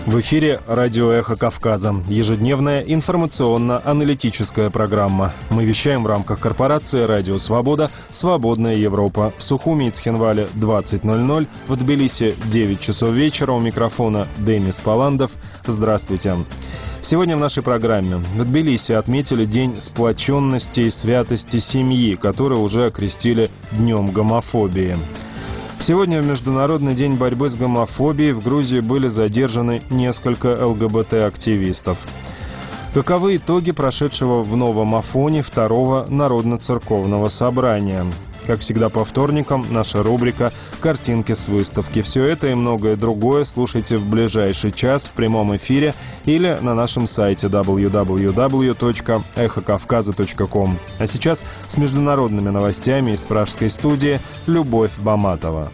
В эфире радио «Эхо Кавказа». Ежедневная информационно-аналитическая программа. Мы вещаем в рамках корпорации «Радио Свобода», «Свободная Европа». В Сухуми и Цхинвале 20:00, в Тбилиси 9 часов вечера. У микрофона Демис Паландов. Здравствуйте. Сегодня в нашей программе в Тбилиси отметили День сплоченности и святости семьи, который уже окрестили Днем гомофобии. Сегодня, в Международный день борьбы с гомофобией, в Грузии были задержаны несколько ЛГБТ-активистов. Каковы итоги прошедшего в Новом Афоне второго Народно-церковного собрания? Как всегда по вторникам, наша рубрика «Картинки с выставки». Все это и многое другое слушайте в ближайший час в прямом эфире или на нашем сайте www.эхокавказа.ком. А сейчас с международными новостями из пражской студии Любовь Баматова.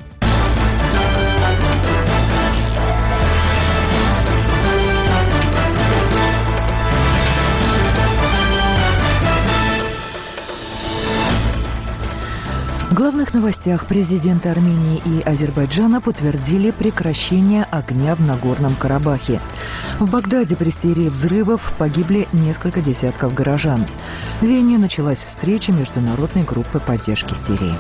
В главных новостях президенты Армении и Азербайджана подтвердили прекращение огня в Нагорном Карабахе. В Багдаде при серии взрывов погибли несколько десятков горожан. В Вене началась встреча международной группы поддержки Сирии.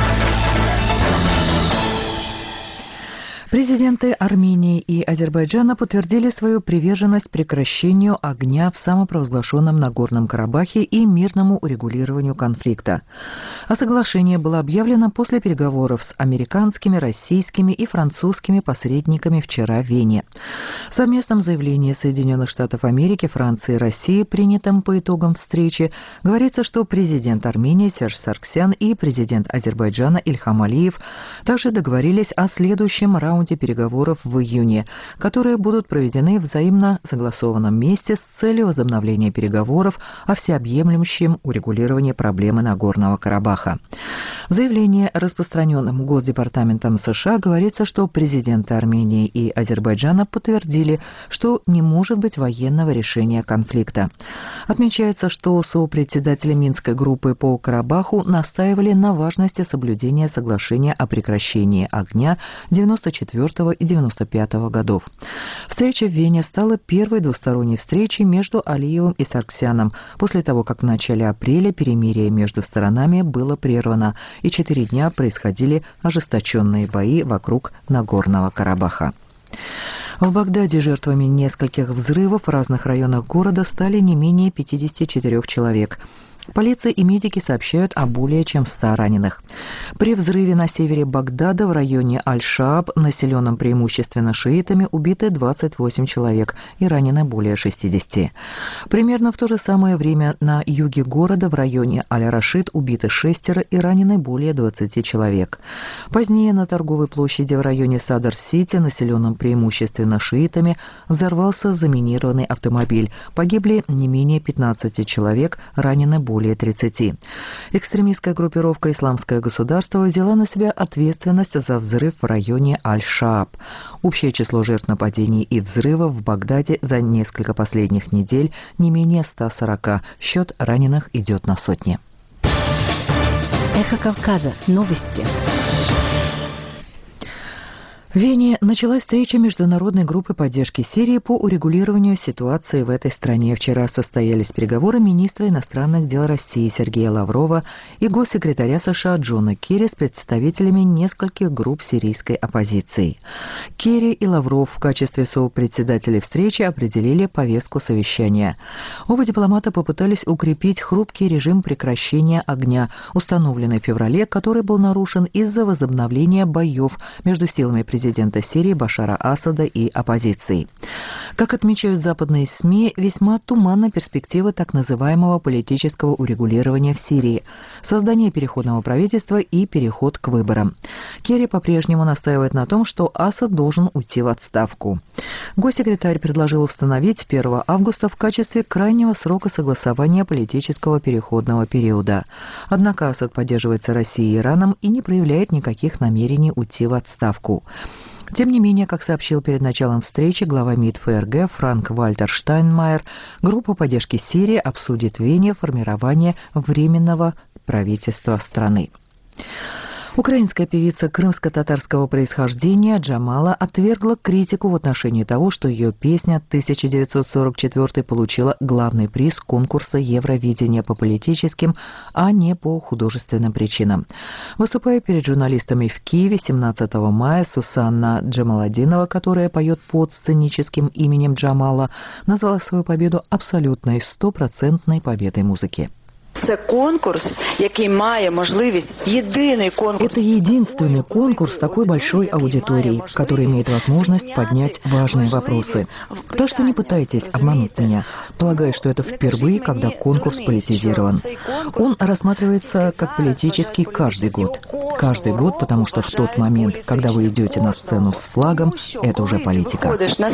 Президенты Армении и Азербайджана подтвердили свою приверженность прекращению огня в самопровозглашенном Нагорном Карабахе и мирному урегулированию конфликта. А соглашение было объявлено после переговоров с американскими, российскими и французскими посредниками вчера в Вене. В совместном заявлении Соединенных Штатов Америки, Франции и России, принятом по итогам встречи, говорится, что президент Армении Серж Саргсян и президент Азербайджана Ильхам Алиев также договорились о следующем раунде переговоров в июне, которые будут проведены в взаимно согласованном месте с целью возобновления переговоров о всеобъемлющем урегулировании проблемы Нагорного Карабаха. В заявлении, распространенном Госдепартаментом США, говорится, что президенты Армении и Азербайджана подтвердили, что не может быть военного решения конфликта. Отмечается, что сопредседатели Минской группы по Карабаху настаивали на важности соблюдения соглашения о прекращении огня 1994 и 1995 годов. Встреча в Вене стала первой двусторонней встречей между Алиевым и Саргсяном после того, как в начале апреля перемирие между сторонами было прервано, и 4 дня происходили ожесточенные бои вокруг Нагорного Карабаха. В Багдаде жертвами нескольких взрывов в разных районах города стали не менее 54 человек. Полиция и медики сообщают о более чем 100 раненых. При взрыве на севере Багдада в районе Аль-Шааб, населенном преимущественно шиитами, убиты 28 человек и ранены более 60. Примерно в то же самое время на юге города в районе Аль-Рашид убиты 6 и ранены более 20 человек. Позднее на торговой площади в районе Садар-Сити, населенном преимущественно шиитами, взорвался заминированный автомобиль. Погибли не менее 15 человек, ранены более 30. Экстремистская группировка «Исламское государство» взяла на себя ответственность за взрыв в районе Аль-Шааб. Общее число жертв нападений и взрывов в Багдаде за несколько последних недель не менее 140. Счет раненых идет на сотни. Эхо Кавказа. Новости. В Вене началась встреча международной группы поддержки Сирии по урегулированию ситуации в этой стране. Вчера состоялись переговоры министра иностранных дел России Сергея Лаврова и госсекретаря США Джона Керри с представителями нескольких групп сирийской оппозиции. Керри и Лавров в качестве сопредседателей встречи определили повестку совещания. Оба дипломата попытались укрепить хрупкий режим прекращения огня, установленный в феврале, который был нарушен из-за возобновления боев между силами президента Сирии Башара Асада и оппозицией. Как отмечают западные СМИ, весьма туманна перспектива так называемого политического урегулирования в Сирии, создание переходного правительства и переход к выборам. Керри по-прежнему настаивает на том, что Асад должен уйти в отставку. Госсекретарь предложил установить 1 августа в качестве крайнего срока согласования политического переходного периода. Однако Асад поддерживается Россией и Ираном и не проявляет никаких намерений уйти в отставку. Тем не менее, как сообщил перед началом встречи глава МИД ФРГ Франк-Вальтер Штайнмайер, группа поддержки Сирии обсудит в Вене формирование временного правительства страны. Украинская певица крымско-татарского происхождения Джамала отвергла критику в отношении того, что ее песня 1944 получила главный приз конкурса Евровидения по политическим, а не по художественным причинам. Выступая перед журналистами в Киеве 17 мая, Сусанна Джамаладинова, которая поет под сценическим именем Джамала, назвала свою победу абсолютной, стопроцентной победой музыки. Это единственный конкурс такой большой аудитории, который имеет возможность поднять важные вопросы. Так что не пытайтесь обмануть меня. Полагаю, что это впервые, когда конкурс политизирован. Он рассматривается как политический каждый год. Каждый год, потому что в тот момент, когда вы идете на сцену с флагом, это уже политика.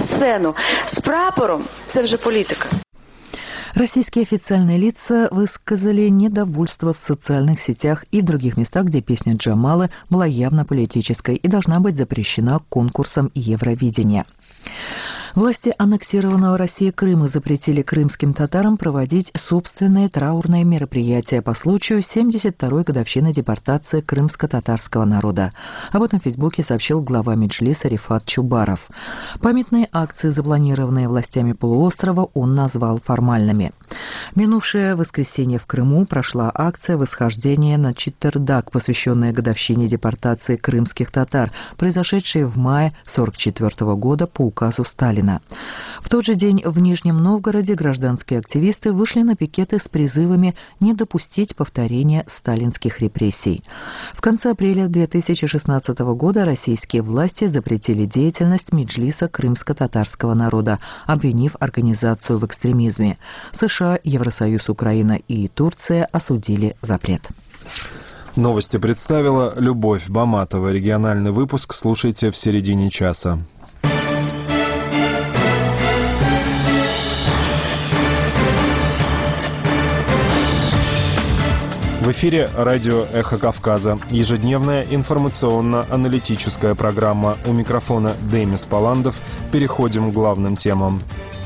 Российские официальные лица высказали недовольство в социальных сетях и в других местах, где песня Джамалы была явно политической и должна быть запрещена конкурсом Евровидения. Власти аннексированного Россией Крыма запретили крымским татарам проводить собственные траурные мероприятия по случаю 72-й годовщины депортации крымско-татарского народа. Об этом в Фейсбуке сообщил глава Меджлиса Рифат Чубаров. Памятные акции, запланированные властями полуострова, он назвал формальными. В минувшее воскресенье в Крыму прошла акция восхождения на Читтырдак, посвященная годовщине депортации крымских татар, произошедшей в мае 1944 года по указу Сталина. В тот же день в Нижнем Новгороде гражданские активисты вышли на пикеты с призывами не допустить повторения сталинских репрессий. В конце апреля 2016 года российские власти запретили деятельность Меджлиса крымско-татарского народа, обвинив организацию в экстремизме. США, Евросоюз, Украина и Турция осудили запрет. Новости представила Любовь Баматова. Региональный выпуск слушайте в середине часа. В эфире радио «Эхо Кавказа». Ежедневная информационно-аналитическая программа. У микрофона Демис Паландов. Переходим к главным темам.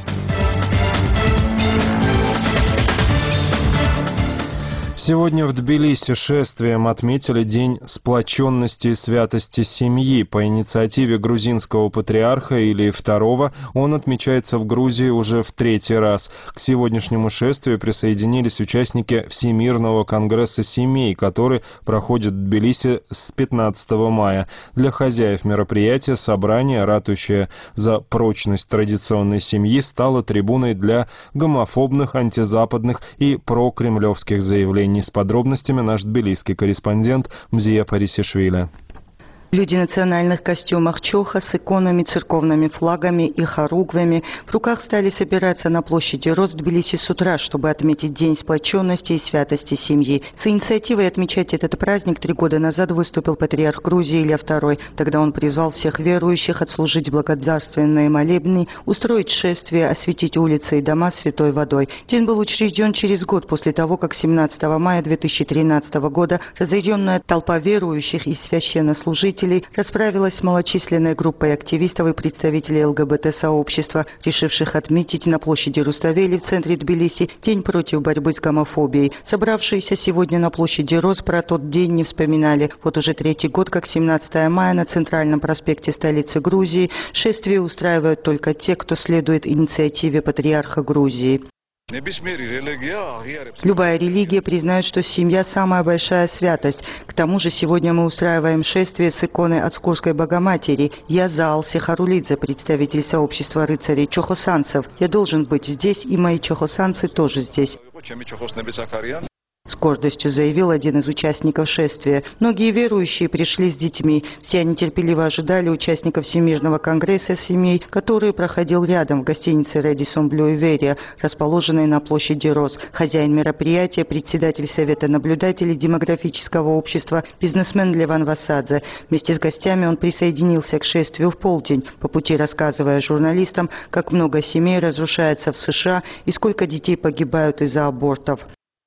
Сегодня в Тбилиси шествием отметили День сплоченности и святости семьи. По инициативе грузинского патриарха Илии II он отмечается в Грузии уже в 3-й раз. К сегодняшнему шествию присоединились участники Всемирного конгресса семей, который проходит в Тбилиси с 15 мая. Для хозяев мероприятия собрание, ратующее за прочность традиционной семьи, стало трибуной для гомофобных, антизападных и прокремлевских заявлений. С подробностями наш тбилисский корреспондент Мзия Парисишвили. Люди в национальных костюмах чоха с иконами, церковными флагами и хоругвями в руках стали собираться на площади Роз Тбилиси с утра, чтобы отметить День сплоченности и святости семьи. С инициативой отмечать этот праздник 3 года назад выступил патриарх Грузии Илия II. Тогда он призвал всех верующих отслужить благодарственные молебны, устроить шествие, осветить улицы и дома святой водой. День был учрежден через год после того, как 17 мая 2013 года разъяренная толпа верующих и священнослужителей расправилась с малочисленной группой активистов и представителей ЛГБТ-сообщества, решивших отметить на площади Руставели в центре Тбилиси День против борьбы с гомофобией. Собравшиеся сегодня на площади Роз про тот день не вспоминали. Вот уже 3-й год, как 17 мая на центральном проспекте столицы Грузии шествие устраивают только те, кто следует инициативе патриарха Грузии. Любая религия признает, что семья – самая большая святость. К тому же сегодня мы устраиваем шествие с иконой Отскурской Богоматери. Я Заал Сехарулидзе, представитель сообщества рыцарей чохосанцев. Я должен быть здесь, и мои чохосанцы тоже здесь. С гордостью заявил один из участников шествия. Многие верующие пришли с детьми. Все они терпеливо ожидали участников Всемирного конгресса семей, который проходил рядом в гостинице «Редисон Блю Иверия», расположенной на площади Роз. Хозяин мероприятия, председатель Совета наблюдателей демографического общества, бизнесмен Леван Васадзе. Вместе с гостями он присоединился к шествию в полдень, по пути рассказывая журналистам, как много семей разрушается в США и сколько детей погибают из-за абортов.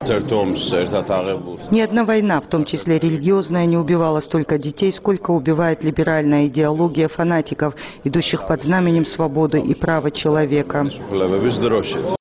Ни одна война, в том числе религиозная, не убивала столько детей, сколько убивает либеральная идеология фанатиков, идущих под знаменем свободы и права человека.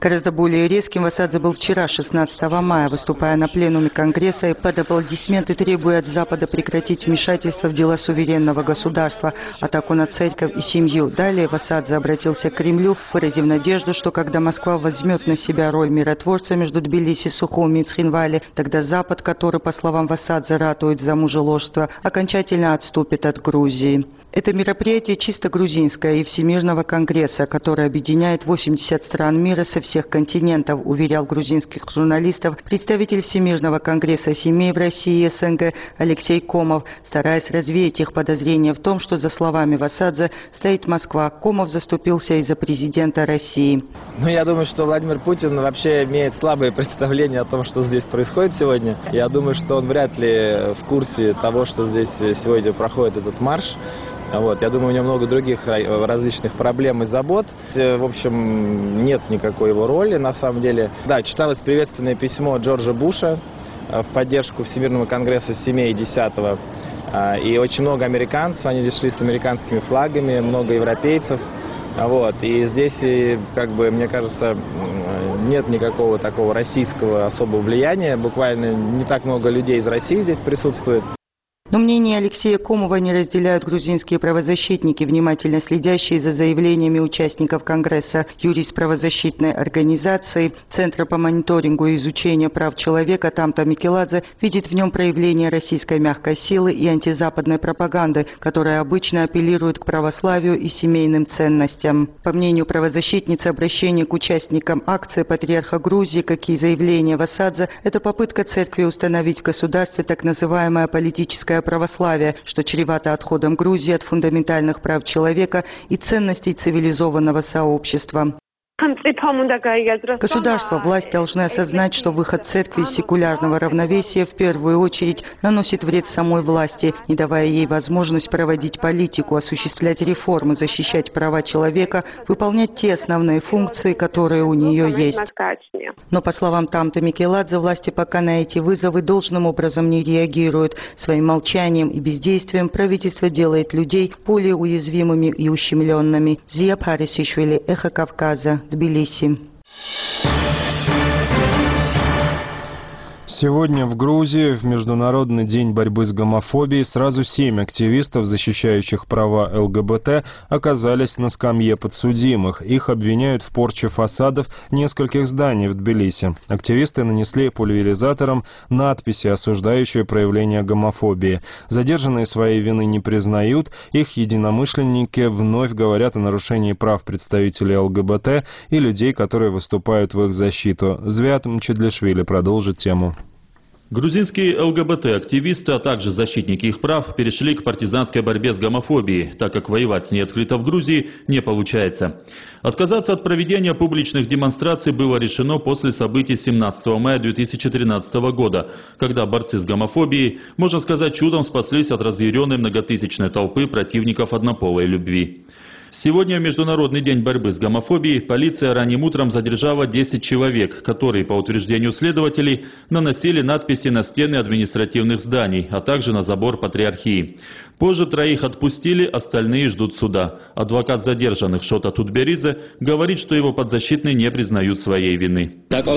Гораздо более резким Васадзе был вчера, 16 мая, выступая на пленуме Конгресса и под аплодисменты, требуя от Запада прекратить вмешательство в дела суверенного государства, атаку на церковь и семью. Далее Васадзе обратился к Кремлю, выразив надежду, что когда Москва возьмет на себя роль миротворца между Тбилиси, Сухуми и Цхинвали, тогда Запад, который, по словам Васадзе, ратует за мужеложство, окончательно отступит от Грузии. Это мероприятие чисто грузинское и Всемирного конгресса, который объединяет 80 стран мира со всех континентов, уверял грузинских журналистов представитель Всемирного конгресса семей в России и СНГ Алексей Комов, стараясь развеять их подозрения в том, что, за словами Васадзе, стоит Москва. Комов заступился из-за президента России. Я думаю, что Владимир Путин вообще имеет слабое представление о том, что здесь происходит сегодня. Я думаю, что он вряд ли в курсе того, что здесь сегодня проходит этот марш. Я думаю, у него много других различных проблем и забот. В общем, нет никакой его роли, на самом деле. Да, читалось приветственное письмо Джорджа Буша в поддержку Всемирного конгресса семей 10-го. И очень много американцев, они здесь шли с американскими флагами, много европейцев. И здесь, мне кажется, нет никакого такого российского особого влияния. Буквально не так много людей из России здесь присутствует. Но мнение Алексея Комова не разделяют грузинские правозащитники, внимательно следящие за заявлениями участников Конгресса. Юрист правозащитной организации Центра по мониторингу и изучению прав человека Тамта Микеладзе видит в нем проявление российской мягкой силы и антизападной пропаганды, которая обычно апеллирует к православию и семейным ценностям. По мнению правозащитницы, обращение к участникам акции патриарха Грузии, как и заявление Васадзе, это попытка церкви установить в государстве так называемое политическое православие, что чревато отходом Грузии от фундаментальных прав человека и ценностей цивилизованного сообщества. Государство, власть должны осознать, что выход церкви из секулярного равновесия в первую очередь наносит вред самой власти, не давая ей возможность проводить политику, осуществлять реформы, защищать права человека, выполнять те основные функции, которые у нее есть. Но, по словам Тамта Микеладзе, власти пока на эти вызовы должным образом не реагируют. Своим молчанием и бездействием правительство делает людей более уязвимыми и ущемленными. Зия Парисишвили, Эхо Кавказа, Тбилиси. Сегодня в Грузии в Международный день борьбы с гомофобией сразу 7 активистов, защищающих права ЛГБТ, оказались на скамье подсудимых. Их обвиняют в порче фасадов нескольких зданий в Тбилиси. Активисты нанесли пульверизатором надписи, осуждающие проявление гомофобии. Задержанные своей вины не признают. Их единомышленники вновь говорят о нарушении прав представителей ЛГБТ и людей, которые выступают в их защиту. Звят Мчедлишвили продолжит тему. Грузинские ЛГБТ-активисты, а также защитники их прав перешли к партизанской борьбе с гомофобией, так как воевать с ней открыто в Грузии не получается. Отказаться от проведения публичных демонстраций было решено после событий 17 мая 2013 года, когда борцы с гомофобией, можно сказать, чудом спаслись от разъяренной многотысячной толпы противников однополой любви. Сегодня, в Международный день борьбы с гомофобией, полиция ранним утром задержала 10 человек, которые, по утверждению следователей, наносили надписи на стены административных зданий, а также на забор патриархии. Позже 3 отпустили, остальные ждут суда. Адвокат задержанных Шота Тутберидзе говорит, что его подзащитные не признают своей вины.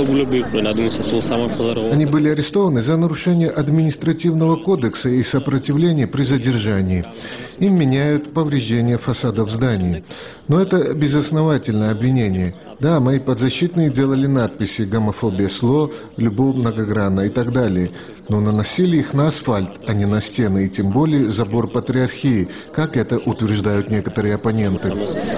Они были арестованы за нарушение административного кодекса и сопротивление при задержании. Им меняют повреждения фасадов зданий. Но это безосновательное обвинение. Да, мои подзащитные делали надписи «Гомофобия СЛО», «Любовь многогранна» и так далее. Но наносили их на асфальт, а не на стены, и тем более забор патриархии, как это утверждают некоторые оппоненты.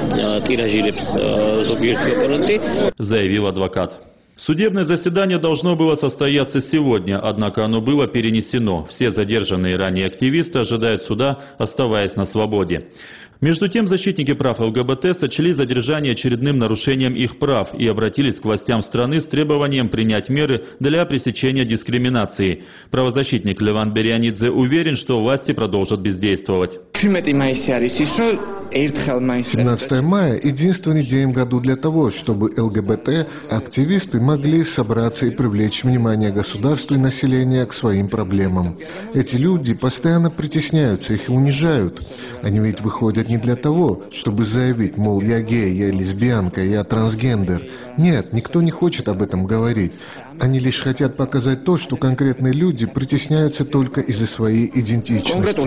Заявил адвокат. Судебное заседание должно было состояться сегодня, однако оно было перенесено. Все задержанные ранее активисты ожидают суда, оставаясь на свободе. Между тем, защитники прав ЛГБТ сочли задержание очередным нарушением их прав и обратились к властям страны с требованием принять меры для пресечения дискриминации. Правозащитник Леван Берианидзе уверен, что власти продолжат бездействовать. 17 мая – единственный день в году для того, чтобы ЛГБТ-активисты могли собраться и привлечь внимание государства и населения к своим проблемам. Эти люди постоянно притесняются, их унижают. Они ведь выходят не для того, чтобы заявить, мол, я гей, я лесбиянка, я трансгендер. Нет, никто не хочет об этом говорить. Они лишь хотят показать то, что конкретные люди притесняются только из-за своей идентичности.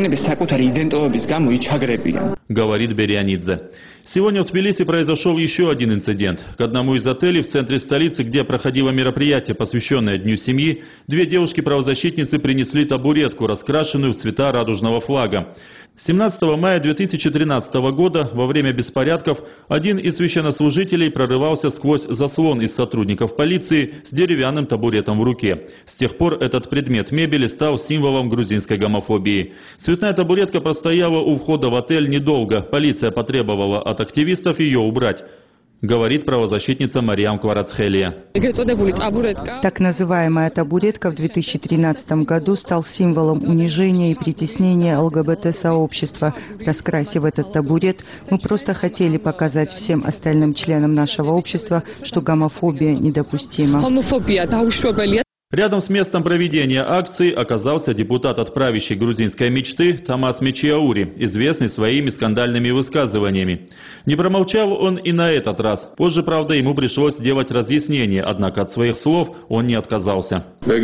Говорит Берианидзе. Сегодня в Тбилиси произошел еще один инцидент. К одному из отелей в центре столицы, где проходило мероприятие, посвященное Дню семьи, две девушки-правозащитницы принесли табуретку, раскрашенную в цвета радужного флага. 17 мая 2013 года во время беспорядков один из священнослужителей прорывался сквозь заслон из сотрудников полиции с деревянным табуретом в руке. С тех пор этот предмет мебели стал символом грузинской гомофобии. Цветная табуретка простояла у входа в отель недолго. Полиция потребовала от активистов ее убрать. Говорит правозащитница Мариам Кварацхелия. Так называемая табуретка в 2013 году стал символом унижения и притеснения ЛГБТ-сообщества. Раскрасив этот табурет, мы просто хотели показать всем остальным членам нашего общества, что гомофобия недопустима. Рядом с местом проведения акции оказался депутат от правящей грузинской мечты Тамас Мечиаури, известный своими скандальными высказываниями. Не промолчал он и на этот раз. Позже, правда, ему пришлось делать разъяснение, однако от своих слов он не отказался.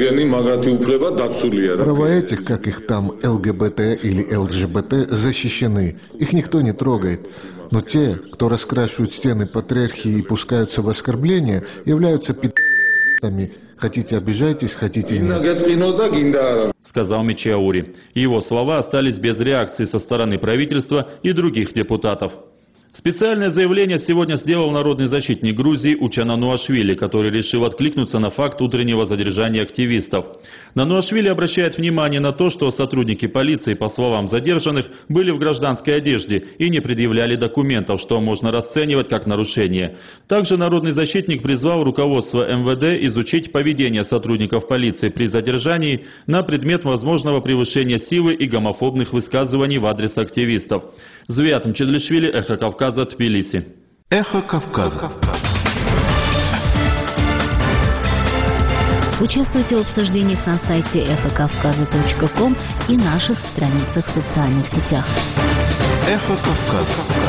Права этих, как их там, ЛГБТ или ЛГБТ, защищены. Их никто не трогает. Но те, кто раскрашивают стены патриархии и пускаются в оскорбления, являются пи***ами. Хотите обижайтесь, хотите нет. Сказал Мечиаури. Его слова остались без реакции со стороны правительства и других депутатов. Специальное заявление сегодня сделал народный защитник Грузии Учан Ануашвили, который решил откликнуться на факт утреннего задержания активистов. Нануашвили обращает внимание на то, что сотрудники полиции, по словам задержанных, были в гражданской одежде и не предъявляли документов, что можно расценивать как нарушение. Также народный защитник призвал руководство МВД изучить поведение сотрудников полиции при задержании на предмет возможного превышения силы и гомофобных высказываний в адрес активистов. Звиат Мчедлишвили, Эхо Кавказа, Тбилиси. Эхо Кавказа. Участвуйте в обсуждениях на сайте эхокавказа.ком и наших страницах в социальных сетях. Эхо Кавказа.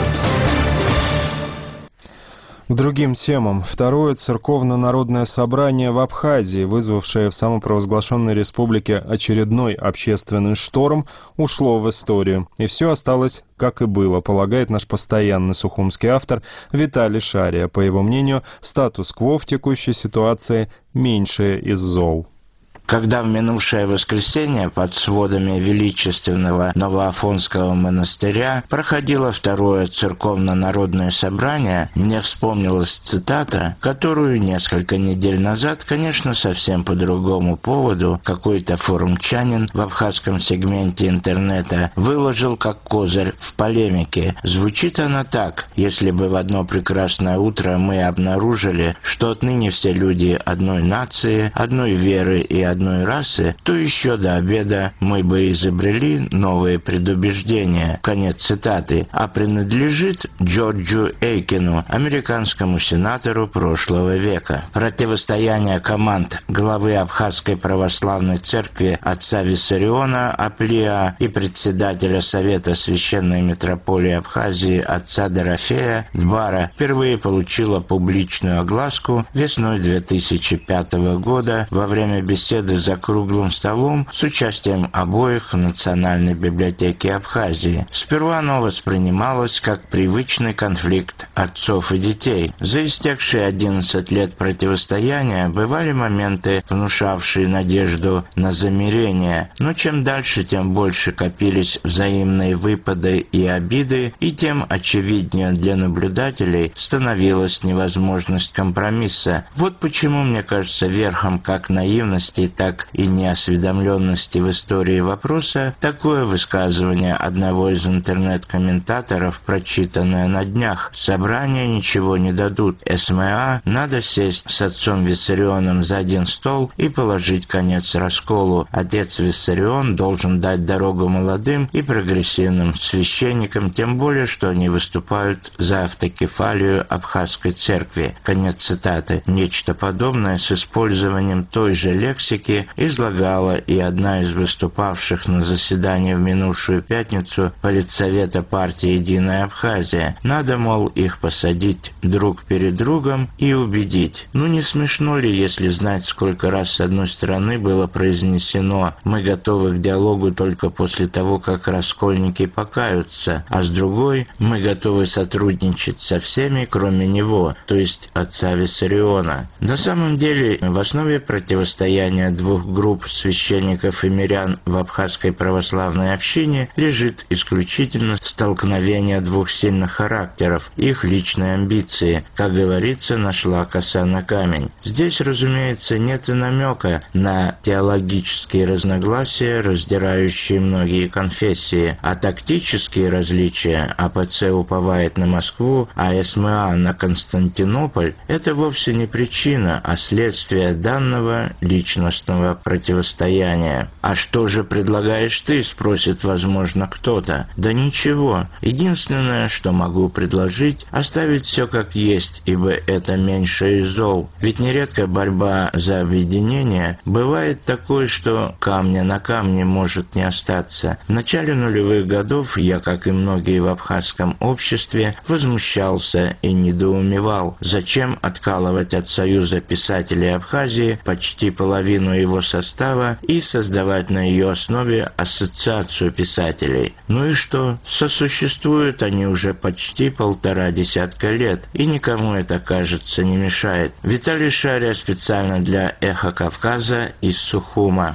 К другим темам. Второе церковно-народное собрание в Абхазии, вызвавшее в самопровозглашенной республике очередной общественный шторм, ушло в историю. И все осталось, как и было, полагает наш постоянный сухумский автор Виталий Шария. По его мнению, статус-кво в текущей ситуации меньшее из зол. Когда в минувшее воскресенье под сводами величественного Новоафонского монастыря проходило второе церковно-народное собрание, мне вспомнилась цитата, которую несколько недель назад, конечно, совсем по другому поводу, какой-то форумчанин в абхазском сегменте интернета выложил как козырь в полемике. Звучит она так: если бы в одно прекрасное утро мы обнаружили, что отныне все люди одной нации, одной веры и одной расы, то еще до обеда мы бы изобрели новые предубеждения. Конец цитаты. А принадлежит Джорджу Эйкину, американскому сенатору прошлого века. Противостояние команд главы Абхазской православной церкви отца Виссариона Аплия и председателя Совета священной митрополии Абхазии отца Дорофея Дбара впервые получило публичную огласку весной 2005 года во время беседы за круглым столом с участием обоих в Национальной библиотеке Абхазии. Сперва оно воспринималось как привычный конфликт отцов и детей. За истекшие 11 лет противостояния бывали моменты, внушавшие надежду на замирение, но чем дальше, тем больше копились взаимные выпады и обиды, и тем очевиднее для наблюдателей становилась невозможность компромисса. Вот почему, мне кажется, верхом как наивности, так и неосведомленности в истории вопроса, такое высказывание одного из интернет-комментаторов, прочитанное на днях: «Собрания ничего не дадут. СМА надо сесть с отцом Виссарионом за один стол и положить конец расколу. Отец Виссарион должен дать дорогу молодым и прогрессивным священникам, тем более, что они выступают за автокефалию Абхазской церкви». Конец цитаты. Нечто подобное с использованием той же лексики излагала и одна из выступавших на заседании в минувшую пятницу политсовета партии «Единая Абхазия». Надо, мол, их посадить друг перед другом и убедить. Ну не смешно ли, если знать, сколько раз с одной стороны было произнесено «мы готовы к диалогу только после того, как раскольники покаются», а с другой «мы готовы сотрудничать со всеми, кроме него», то есть отца Виссариона. На самом деле, в основе противостояния двух групп священников и мирян в абхазской православной общине лежит исключительно столкновение двух сильных характеров, их личные амбиции. Как говорится, нашла коса на камень. Здесь, разумеется, нет и намека на теологические разногласия, раздирающие многие конфессии, а тактические различия — АПЦ уповает на Москву, а СМА на Константинополь — это вовсе не причина, а следствие данного личностного противостояния. «А что же предлагаешь ты?» — спросит, возможно, кто-то. Да ничего. Единственное, что могу предложить — оставить все как есть, ибо это меньше из зол. Ведь нередко борьба за объединение бывает такой, что камня на камне может не остаться. В начале нулевых годов я, как и многие в абхазском обществе, возмущался и недоумевал, зачем откалывать от Союза писателей Абхазии почти половину его состава и создавать на ее основе ассоциацию писателей. Ну и что? Сосуществуют они уже почти 1,5 десятка лет, и никому это, кажется, не мешает. Виталий Шария специально для «Эхо Кавказа» из Сухума.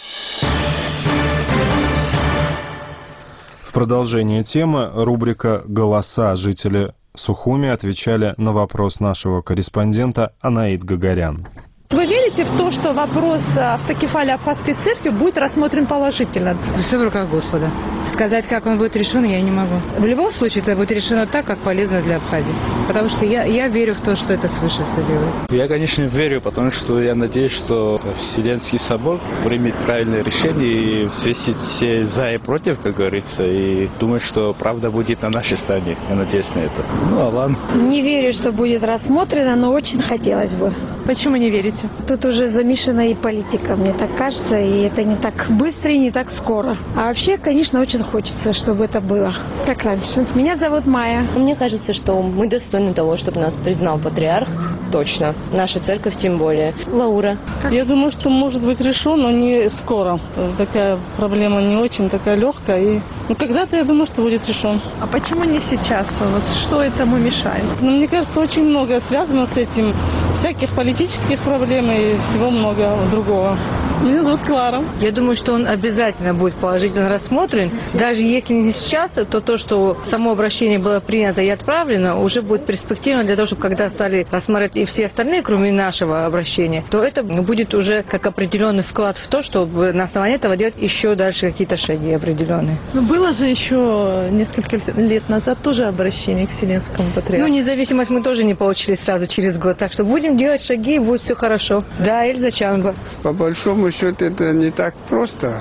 В продолжение темы рубрика «Голоса». Жители Сухуми отвечали на вопрос нашего корреспондента Анаид Гагарян. Вы верите в то, что вопрос автокефалии Абхазской церкви будет рассмотрен положительно? Все в руках Господа. Сказать, как он будет решен, я не могу. В любом случае, это будет решено так, как полезно для Абхазии. Потому что я верю в то, что это свыше все делается. Я, конечно, верю, потому что я надеюсь, что Вселенский собор примет правильное решение и взвесит все за и против, как говорится, и думаю, что правда будет на нашей стороне. Я надеюсь на это. Ну, а ладно. Не верю, что будет рассмотрено, но очень хотелось бы. Почему не верите? Тут уже замешана и политика, мне так кажется, и это не так быстро и не так скоро. А вообще, конечно, очень хочется, чтобы это было как раньше. Меня зовут Майя. Мне кажется, что мы достойны того, чтобы нас признал патриарх. Точно. Наша церковь тем более. Лаура. Я думаю, что может быть решен, но не скоро. Такая проблема не очень такая легкая. И когда-то я думаю, что будет решен. А почему не сейчас? Вот что этому мешает? Мне кажется, очень многое связано с этим. Всяких политических проблем и всего много другого. Меня зовут Клара. Я думаю, что он обязательно будет положительно рассмотрен. Даже если не сейчас, то, что само обращение было принято и отправлено, уже будет перспективно для того, чтобы когда стали рассматривать и все остальные, кроме нашего обращения, то это будет уже как определенный вклад в то, чтобы на основании этого делать еще дальше какие-то шаги определенные. Но было же еще несколько лет назад тоже обращение к Вселенскому патриарху. Ну, независимость мы тоже не получили сразу через год, так что будем делать шаги, и будет все хорошо. Да, Эльза Чанба. По большому счету это не так просто,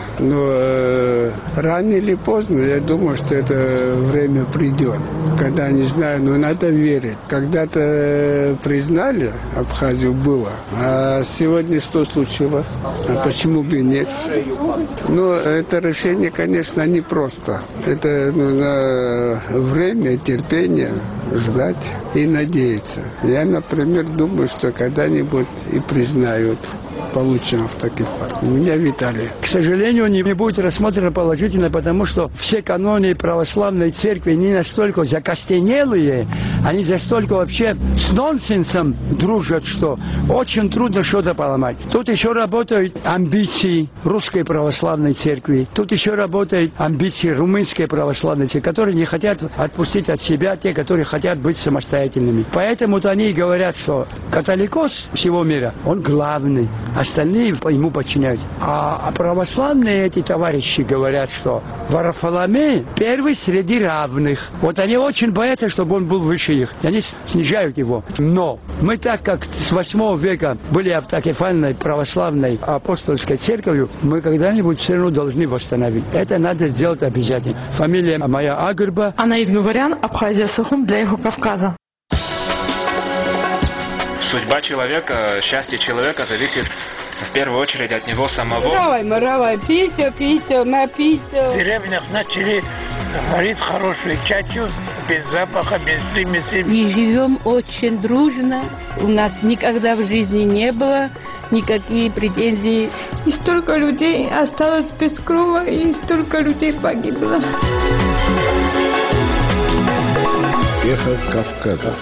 но рано или поздно, я думаю, что это время придет. Когда, не знаю, но надо верить. Когда-то признали, Абхазию было, а сегодня что случилось? А почему бы нет? Но это решение, конечно, непросто. Это нужно время, терпение, ждать и надеяться. Я, например, думаю, что когда-нибудь и признают полученных таких партий. Меня Виталий. К сожалению, не будет рассмотрено положительно, потому что все каноны православной церкви не настолько закостенелые, они настолько вообще с нонсенсом дружат, что очень трудно что-то поломать. Тут еще работают амбиции русской православной церкви, тут еще работают амбиции румынской православной церкви, которые не хотят отпустить от себя те, которые хотят быть самостоятельными. Поэтому-то они и говорят, что католикос всего мира, он главный. остальные ему подчиняются. А православные эти товарищи говорят, что Варфоломей первый среди равных. Вот они очень боятся, чтобы он был выше их. И они снижают его. Но мы, так как с 8 века были автокефальной православной апостольской церковью, мы когда-нибудь все равно должны восстановить. Это надо сделать обязательно. Фамилия моя Агырба. Анна Игнугарян, Абхазия, Сухум для Эхо-Кавказа. Судьба человека, счастье человека зависит в первую очередь от него самого. Моровай, писю, написю. В деревнях начали варить хороший чачу, без запаха, без примесей. И живем очень дружно. У нас никогда в жизни не было никакие претензий. И столько людей осталось без крова, и столько людей погибло. Эхо Кавказа.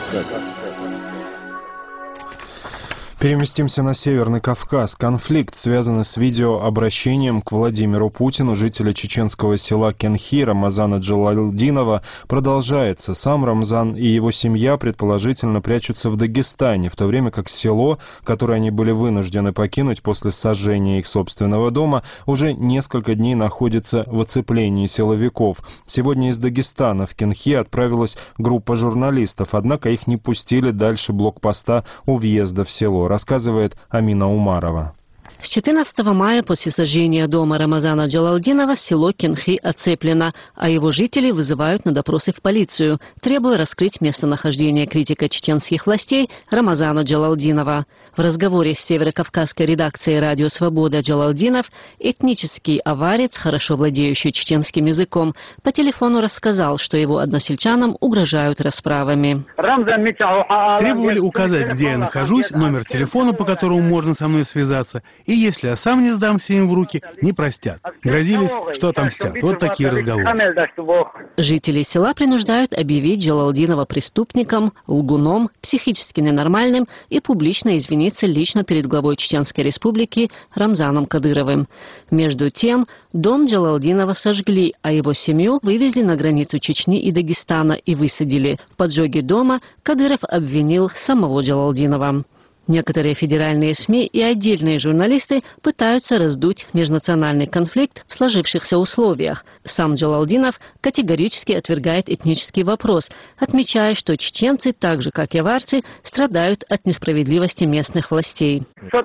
Переместимся на Северный Кавказ. Конфликт, связанный с видеообращением к Владимиру Путину жителя чеченского села Кенхи Рамазана Джалалдинова, продолжается. Сам Рамзан и его семья предположительно прячутся в Дагестане, в то время как село, которое они были вынуждены покинуть после сожжения их собственного дома, уже несколько дней находится в оцеплении силовиков. Сегодня из Дагестана в Кенхи отправилась группа журналистов, однако их не пустили дальше блокпоста у въезда в село, рассказывает Амина Умарова. С 14 мая после сожжения дома Рамазана Джалалдинова село Кенхи оцеплено, а его жители вызывают на допросы в полицию, требуя раскрыть местонахождение критика чеченских властей Рамазана Джалалдинова. В разговоре с северокавказской редакцией «Радио Свобода» Джалалдинов, этнический аварец, хорошо владеющий чеченским языком, по телефону рассказал, что его односельчанам угрожают расправами. Требовали указать, где я нахожусь, номер телефона, по которому можно со мной связаться, и если я сам не сдамся им в руки, не простят. Грозились, что отомстят. Вот такие разговоры. Жители села принуждают объявить Джалалдинова преступником, лгуном, психически ненормальным и публично извиниться лично перед главой Чеченской Республики Рамзаном Кадыровым. Между тем, дом Джалалдинова сожгли, а его семью вывезли на границу Чечни и Дагестана и высадили. В поджоге дома Кадыров обвинил самого Джалалдинова. Некоторые федеральные СМИ и отдельные журналисты пытаются раздуть межнациональный конфликт в сложившихся условиях. Сам Джалалдинов категорически отвергает этнический вопрос, отмечая, что чеченцы, так же как и аварцы, страдают от несправедливости местных властей.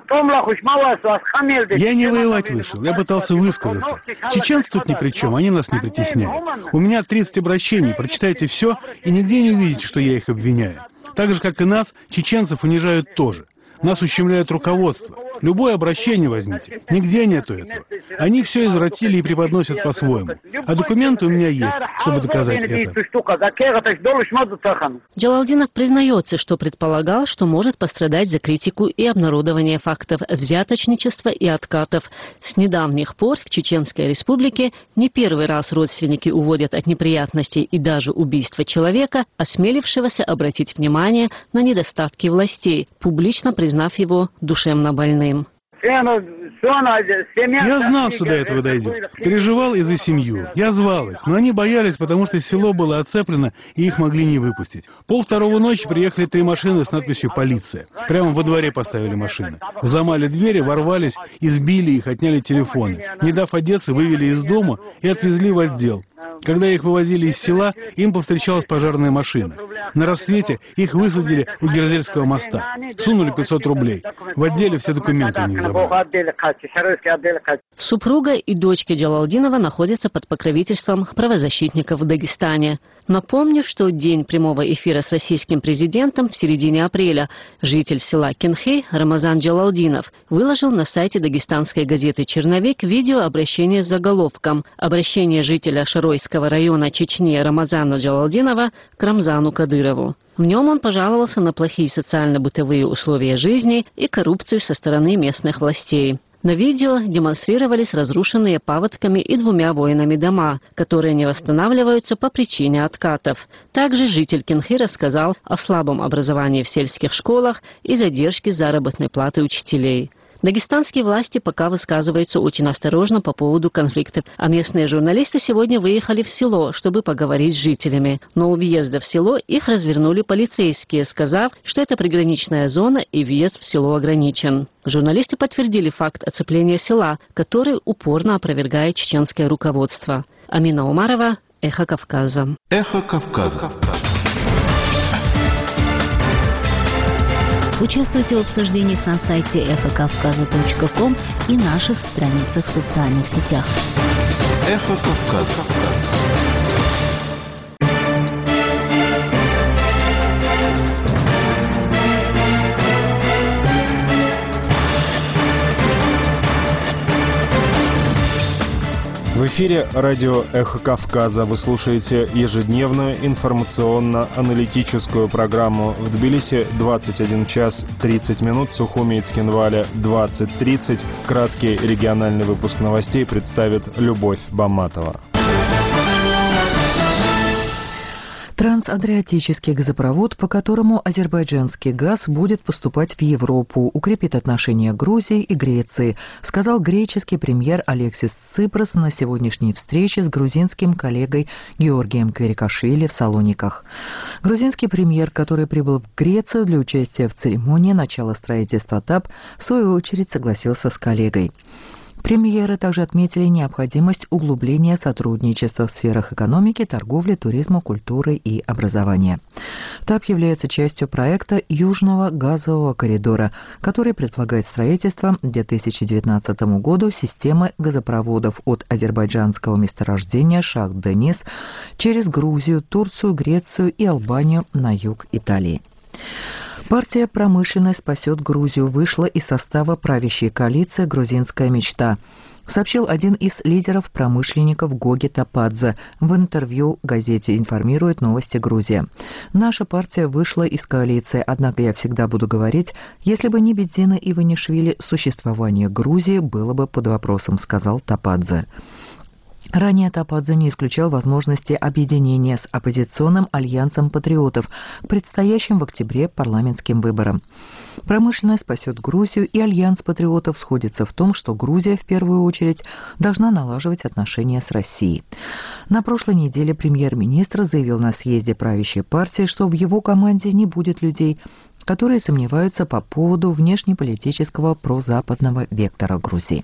Я не воевать вышел, я пытался высказаться. Чеченцы тут ни при чем, они нас не притесняют. У меня 30 обращений, прочитайте все, и нигде не увидите, что я их обвиняю. Так же, как и нас, чеченцев унижают тоже. Нас ущемляет руководство. Любое обращение возьмите. Нигде нету этого. Они все извратили и преподносят по-своему. А документы у меня есть, чтобы доказать это. Джалалдинов признается, что предполагал, что может пострадать за критику и обнародование фактов взяточничества и откатов. С недавних пор в Чеченской Республике не первый раз родственники уводят от неприятностей и даже убийства человека, осмелившегося обратить внимание на недостатки властей, публично признав его душевно больным. Я знал, что до этого дойдет. Переживал и за семью. Я звал их, но они боялись, потому что село было оцеплено, и их могли не выпустить. 1:30 ночи приехали 3 машины с надписью «Полиция». Прямо во дворе поставили машины. Взломали двери, ворвались, избили их, отняли телефоны. Не дав одеться, вывели из дома и отвезли в отдел. Когда их вывозили из села, им повстречалась пожарная машина. На рассвете их высадили у Герзельского моста. Сунули 500 рублей. В отделе все документы у них забрали. Супруга и дочки Джалалдинова находятся под покровительством правозащитников в Дагестане. Напомню, что день прямого эфира с российским президентом в середине апреля житель села Кенхи Рамазан Джалалдинов выложил на сайте дагестанской газеты «Черновик» видеообращение с заголовком «Обращение жителя Шаройского района Чечни Рамазана Джалалдинова к Рамзану Кадырову». В нем он пожаловался на плохие социально-бытовые условия жизни и коррупцию со стороны местных властей. На видео демонстрировались разрушенные паводками и 2 войнами дома, которые не восстанавливаются по причине откатов. Также житель Кенхи рассказал о слабом образовании в сельских школах и задержке заработной платы учителей. Дагестанские власти пока высказываются очень осторожно по поводу конфликта, а местные журналисты сегодня выехали в село, чтобы поговорить с жителями. Но у въезда в село их развернули полицейские, сказав, что это приграничная зона и въезд в село ограничен. Журналисты подтвердили факт оцепления села, который упорно опровергает чеченское руководство. Амина Умарова, Эхо Кавказа. Эхо Кавказа. Участвуйте в обсуждениях на сайте эхокавказа.ком и наших страницах в социальных сетях. Эхо Кавказа. В эфире радио «Эхо Кавказа». Вы слушаете ежедневную информационно-аналитическую программу. В Тбилиси 21 час 30 минут, в Сухуми и Цхинвале 20:30. Краткий региональный выпуск новостей представит Любовь Баматова. Трансадриатический газопровод, по которому азербайджанский газ будет поступать в Европу, укрепит отношения Грузии и Греции, сказал греческий премьер Алексис Ципрос на сегодняшней встрече с грузинским коллегой Георгием Кверикашвили в Салониках. Грузинский премьер, который прибыл в Грецию для участия в церемонии начала строительства ТАП, в свою очередь согласился с коллегой. Премьеры также отметили необходимость углубления сотрудничества в сферах экономики, торговли, туризма, культуры и образования. ТАП является частью проекта Южного газового коридора, который предполагает строительство к 2019 году системы газопроводов от азербайджанского месторождения Шах-Денис через Грузию, Турцию, Грецию и Албанию на юг Италии. Партия «Промышленность спасет Грузию» вышла из состава правящей коалиции «Грузинская мечта», сообщил один из лидеров-промышленников Гоги Топадзе в интервью газете «Информирует новости Грузия». «Наша партия вышла из коалиции, однако я всегда буду говорить, если бы не Бедзина Иванишвили, существование Грузии было бы под вопросом», сказал Топадзе. Ранее Топадзе не исключал возможности объединения с оппозиционным альянсом патриотов к предстоящим в октябре парламентским выборам. «Промышленность спасет Грузию» и альянс патриотов сходятся в том, что Грузия в первую очередь должна налаживать отношения с Россией. На прошлой неделе премьер-министр заявил на съезде правящей партии, что в его команде не будет людей, которые сомневаются по поводу внешнеполитического прозападного вектора Грузии.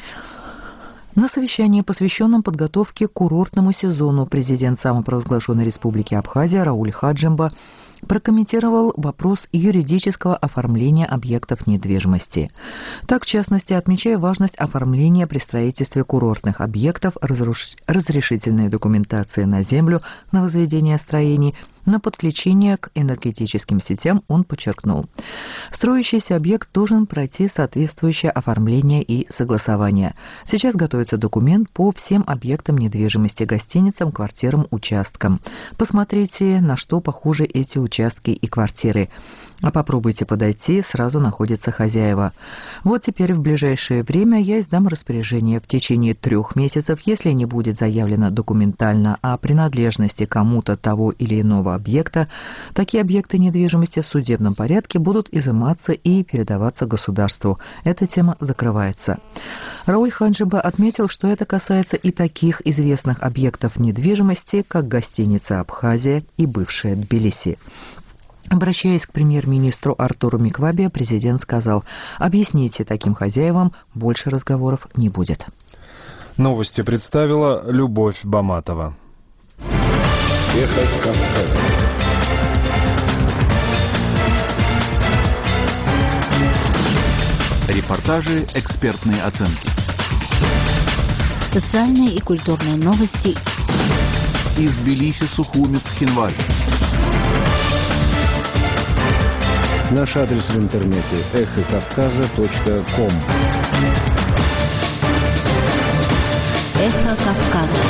На совещании, посвященном подготовке к курортному сезону, президент самопровозглашенной республики Абхазия Рауль Хаджимба прокомментировал вопрос юридического оформления объектов недвижимости. Так, в частности, отмечая важность оформления при строительстве курортных объектов разрешительной документации на землю, на возведение строений, на подключение к энергетическим сетям, он подчеркнул: строящийся объект должен пройти соответствующее оформление и согласование. Сейчас готовится документ по всем объектам недвижимости, гостиницам, квартирам, участкам. Посмотрите, на что похожи эти участки и квартиры. А попробуйте подойти, сразу находятся хозяева. Вот теперь в ближайшее время я издам распоряжение. В течение 3 месяцев, если не будет заявлено документально о принадлежности кому-то того или иного объекта, такие объекты недвижимости в судебном порядке будут изыматься и передаваться государству. Эта тема закрывается. Рауль Хаджимба отметил, что это касается и таких известных объектов недвижимости, как гостиница «Абхазия» и бывшая Тбилиси. Обращаясь к премьер-министру Артуру Миквабе, президент сказал: «Объясните таким хозяевам, больше разговоров не будет». Новости представила Любовь Баматова. Эхо Кавказа. Репортажи, экспертные оценки. Социальные и культурные новости. Из Тбилиси, Сухуми, Цхинвале. Наш адрес в интернете эхокавказа.ком. Эхо Кавказа.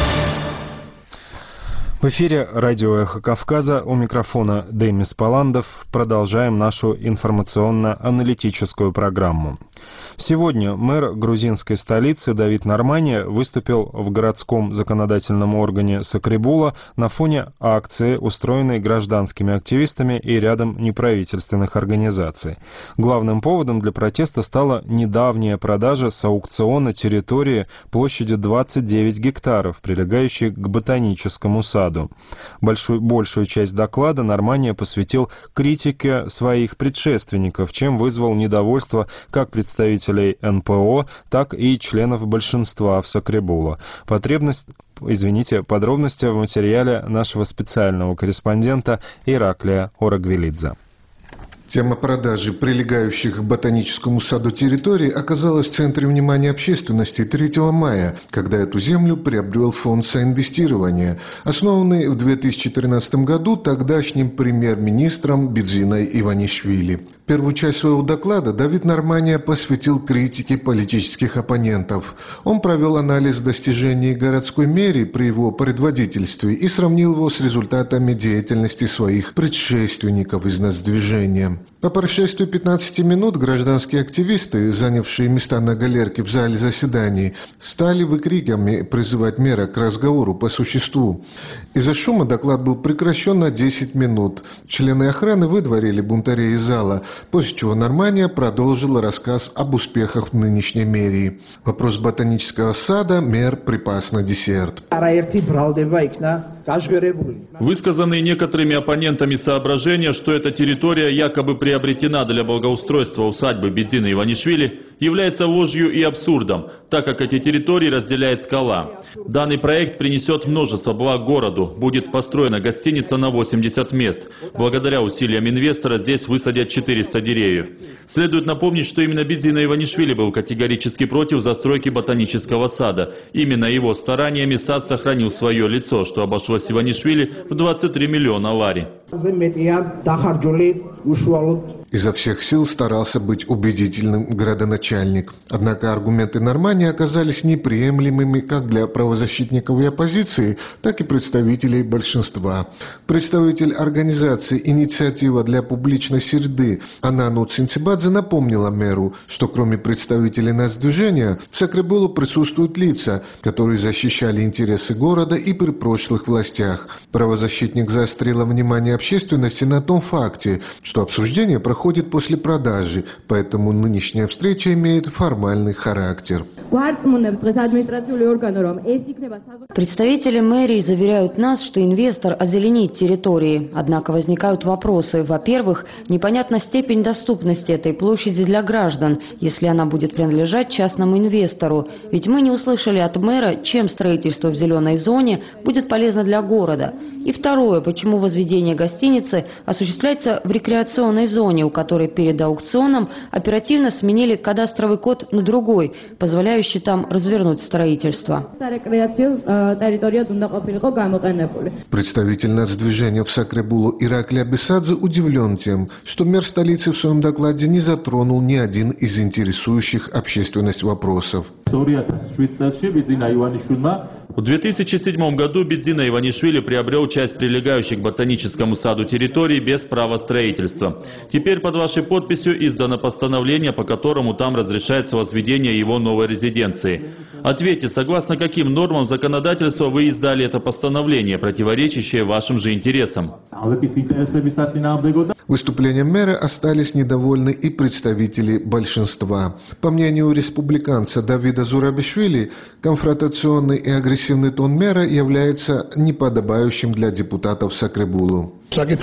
В эфире радио «Эхо Кавказа», у микрофона Демис Паландов. Продолжаем нашу информационно-аналитическую программу. Сегодня мэр грузинской столицы Давид Нормания выступил в городском законодательном органе Сакребула на фоне акции, устроенной гражданскими активистами и рядом неправительственных организаций. Главным поводом для протеста стала недавняя продажа с аукциона территории площадью 29 гектаров, прилегающей к ботаническому саду. Большую часть доклада Нормания посвятил критике своих предшественников, чем вызвал недовольство как представителей НПО, так и членов большинства в Сакребула. Подробности в материале нашего специального корреспондента Ираклия Орагвелидзе. Тема продажи прилегающих к ботаническому саду территорий оказалась в центре внимания общественности 3 мая, когда эту землю приобрел фонд соинвестирования, основанный в 2013 году тогдашним премьер-министром Бидзиной Иванишвили. Первую часть своего доклада Давид Нормания посвятил критике политических оппонентов. Он провел анализ достижений городской мэрии при его предводительстве и сравнил его с результатами деятельности своих предшественников из нацдвижения. По прошествии 15 минут гражданские активисты, занявшие места на галерке в зале заседаний, стали выкриками призывать мэра к разговору по существу. Из-за шума доклад был прекращен на 10 минут. Члены охраны выдворили бунтарей из зала, после чего Нормания продолжил рассказ об успехах в нынешней мэрии. Вопрос ботанического сада мэр припас на десерт. Высказанные некоторыми оппонентами соображения, что эта территория якобы приобретена для благоустройства усадьбы Бидзины Иванишвили, является ложью и абсурдом, так как эти территории разделяет скала. Данный проект принесет множество благ городу. Будет построена гостиница на 80 мест. Благодаря усилиям инвестора здесь высадят 400 деревьев. Следует напомнить, что именно Бидзина Иванишвили был категорически против застройки ботанического сада. Именно его стараниями сад сохранил свое лицо, что обошлось Иванишвили в 23 миллиона лари. Изо всех сил старался быть убедительным градоначальник. Однако аргументы Нормании оказались неприемлемыми как для правозащитников и оппозиции, так и представителей большинства. Представитель организации «Инициатива для публичной среды» Анану Цинцибадзе напомнила мэру, что кроме представителей нацдвижения в Сакребулу присутствуют лица, которые защищали интересы города и при прошлых властях. Правозащитник заострила внимание общественности на том факте, что обсуждение проходит после продажи, поэтому нынешняя встреча имеет формальный характер. Представители мэрии заверяют нас, что инвестор озеленит территории. Однако возникают вопросы. Во-первых, непонятна степень доступности этой площади для граждан, если она будет принадлежать частному инвестору. Ведь мы не услышали от мэра, чем строительство в зеленой зоне будет полезно для города. И второе, почему возведение гостиницы осуществляется в рекреационной зоне, у которой перед аукционом оперативно сменили кадастровый код на другой, позволяющий там развернуть строительство. Представитель нацдвижения в Сакребулу Ираклий Абисадзе удивлен тем, что мэр столицы в своем докладе не затронул ни один из интересующих общественность вопросов. В 2007 году Бидзина Иванишвили приобрел часть прилегающей к ботаническому саду территории без права строительства. Теперь под вашей подписью издано постановление, по которому там разрешается возведение его новой резиденции. Ответьте, согласно каким нормам законодательства вы издали это постановление, противоречащее вашим же интересам? Выступлением мэра остались недовольны и представители большинства. По мнению республиканца Давида Зурабишвили, конфронтационный и агрессивный тон мэра является неподобающим для депутатов Сакребулу.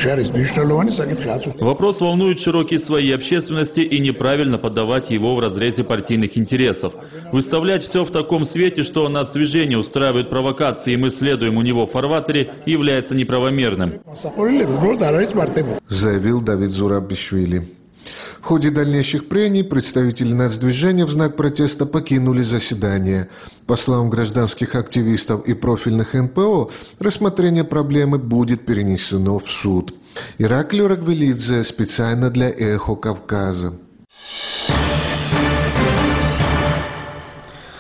Вопрос волнует широкие слои общественности и неправильно подавать его в разрезе партийных интересов. Выставлять все в таком свете, что нацдвижение устраивает провокации и мы следуем у него в фарватере, является неправомерным, заявил Давид Зурабишвили. В ходе дальнейших прений представители нацдвижения в знак протеста покинули заседание. По словам гражданских активистов и профильных НПО, рассмотрение проблемы будет перенесено в суд. Ираклий Орагвелидзе специально для «Эхо Кавказа».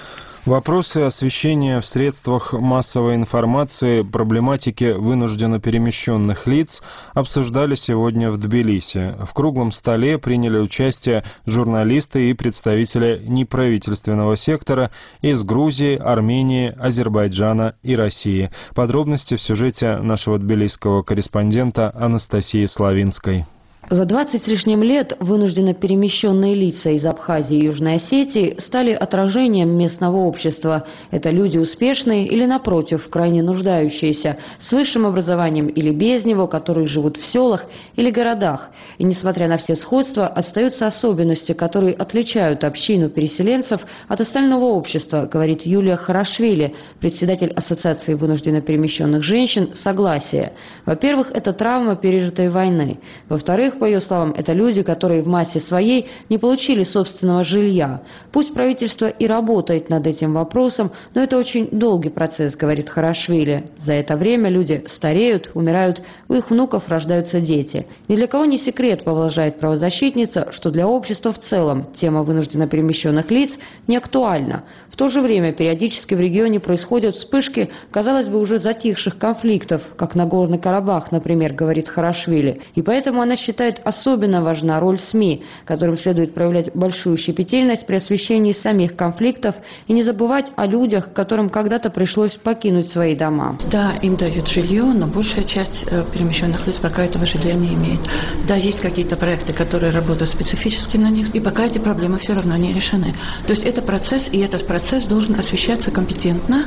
Вопросы освещения в средствах массовой информации проблематики вынужденно перемещенных лиц обсуждали сегодня в Тбилиси. В круглом столе приняли участие журналисты и представители неправительственного сектора из Грузии, Армении, Азербайджана и России. Подробности в сюжете нашего тбилисского корреспондента Анастасии Славинской. За 20 с лишним лет вынужденно перемещенные лица из Абхазии и Южной Осетии стали отражением местного общества. Это люди успешные или, напротив, крайне нуждающиеся, с высшим образованием или без него, которые живут в селах или городах. И, несмотря на все сходства, остаются особенности, которые отличают общину переселенцев от остального общества, говорит Юлия Харашвили, председатель Ассоциации вынужденно перемещенных женщин «Согласие». Во-первых, это травма пережитой войны. Во-вторых, по ее словам, это люди, которые в массе своей не получили собственного жилья. Пусть правительство и работает над этим вопросом, но это очень долгий процесс, говорит Харашвили. За это время люди стареют, умирают, у их внуков рождаются дети. Ни для кого не секрет, продолжает правозащитница, что для общества в целом тема вынужденно перемещенных лиц не актуальна. В то же время периодически в регионе происходят вспышки, казалось бы, уже затихших конфликтов, как Нагорный Карабах, например, говорит Харашвили. И поэтому она считает, особенно важна роль СМИ, которым следует проявлять большую щепетильность при освещении самих конфликтов и не забывать о людях, которым когда-то пришлось покинуть свои дома. Да, им дают жилье, но большая часть перемещенных лиц пока этого жилья не имеет. Да, есть какие-то проекты, которые работают специфически на них, и пока эти проблемы все равно не решены. То есть это процесс, и этот процесс должен освещаться компетентно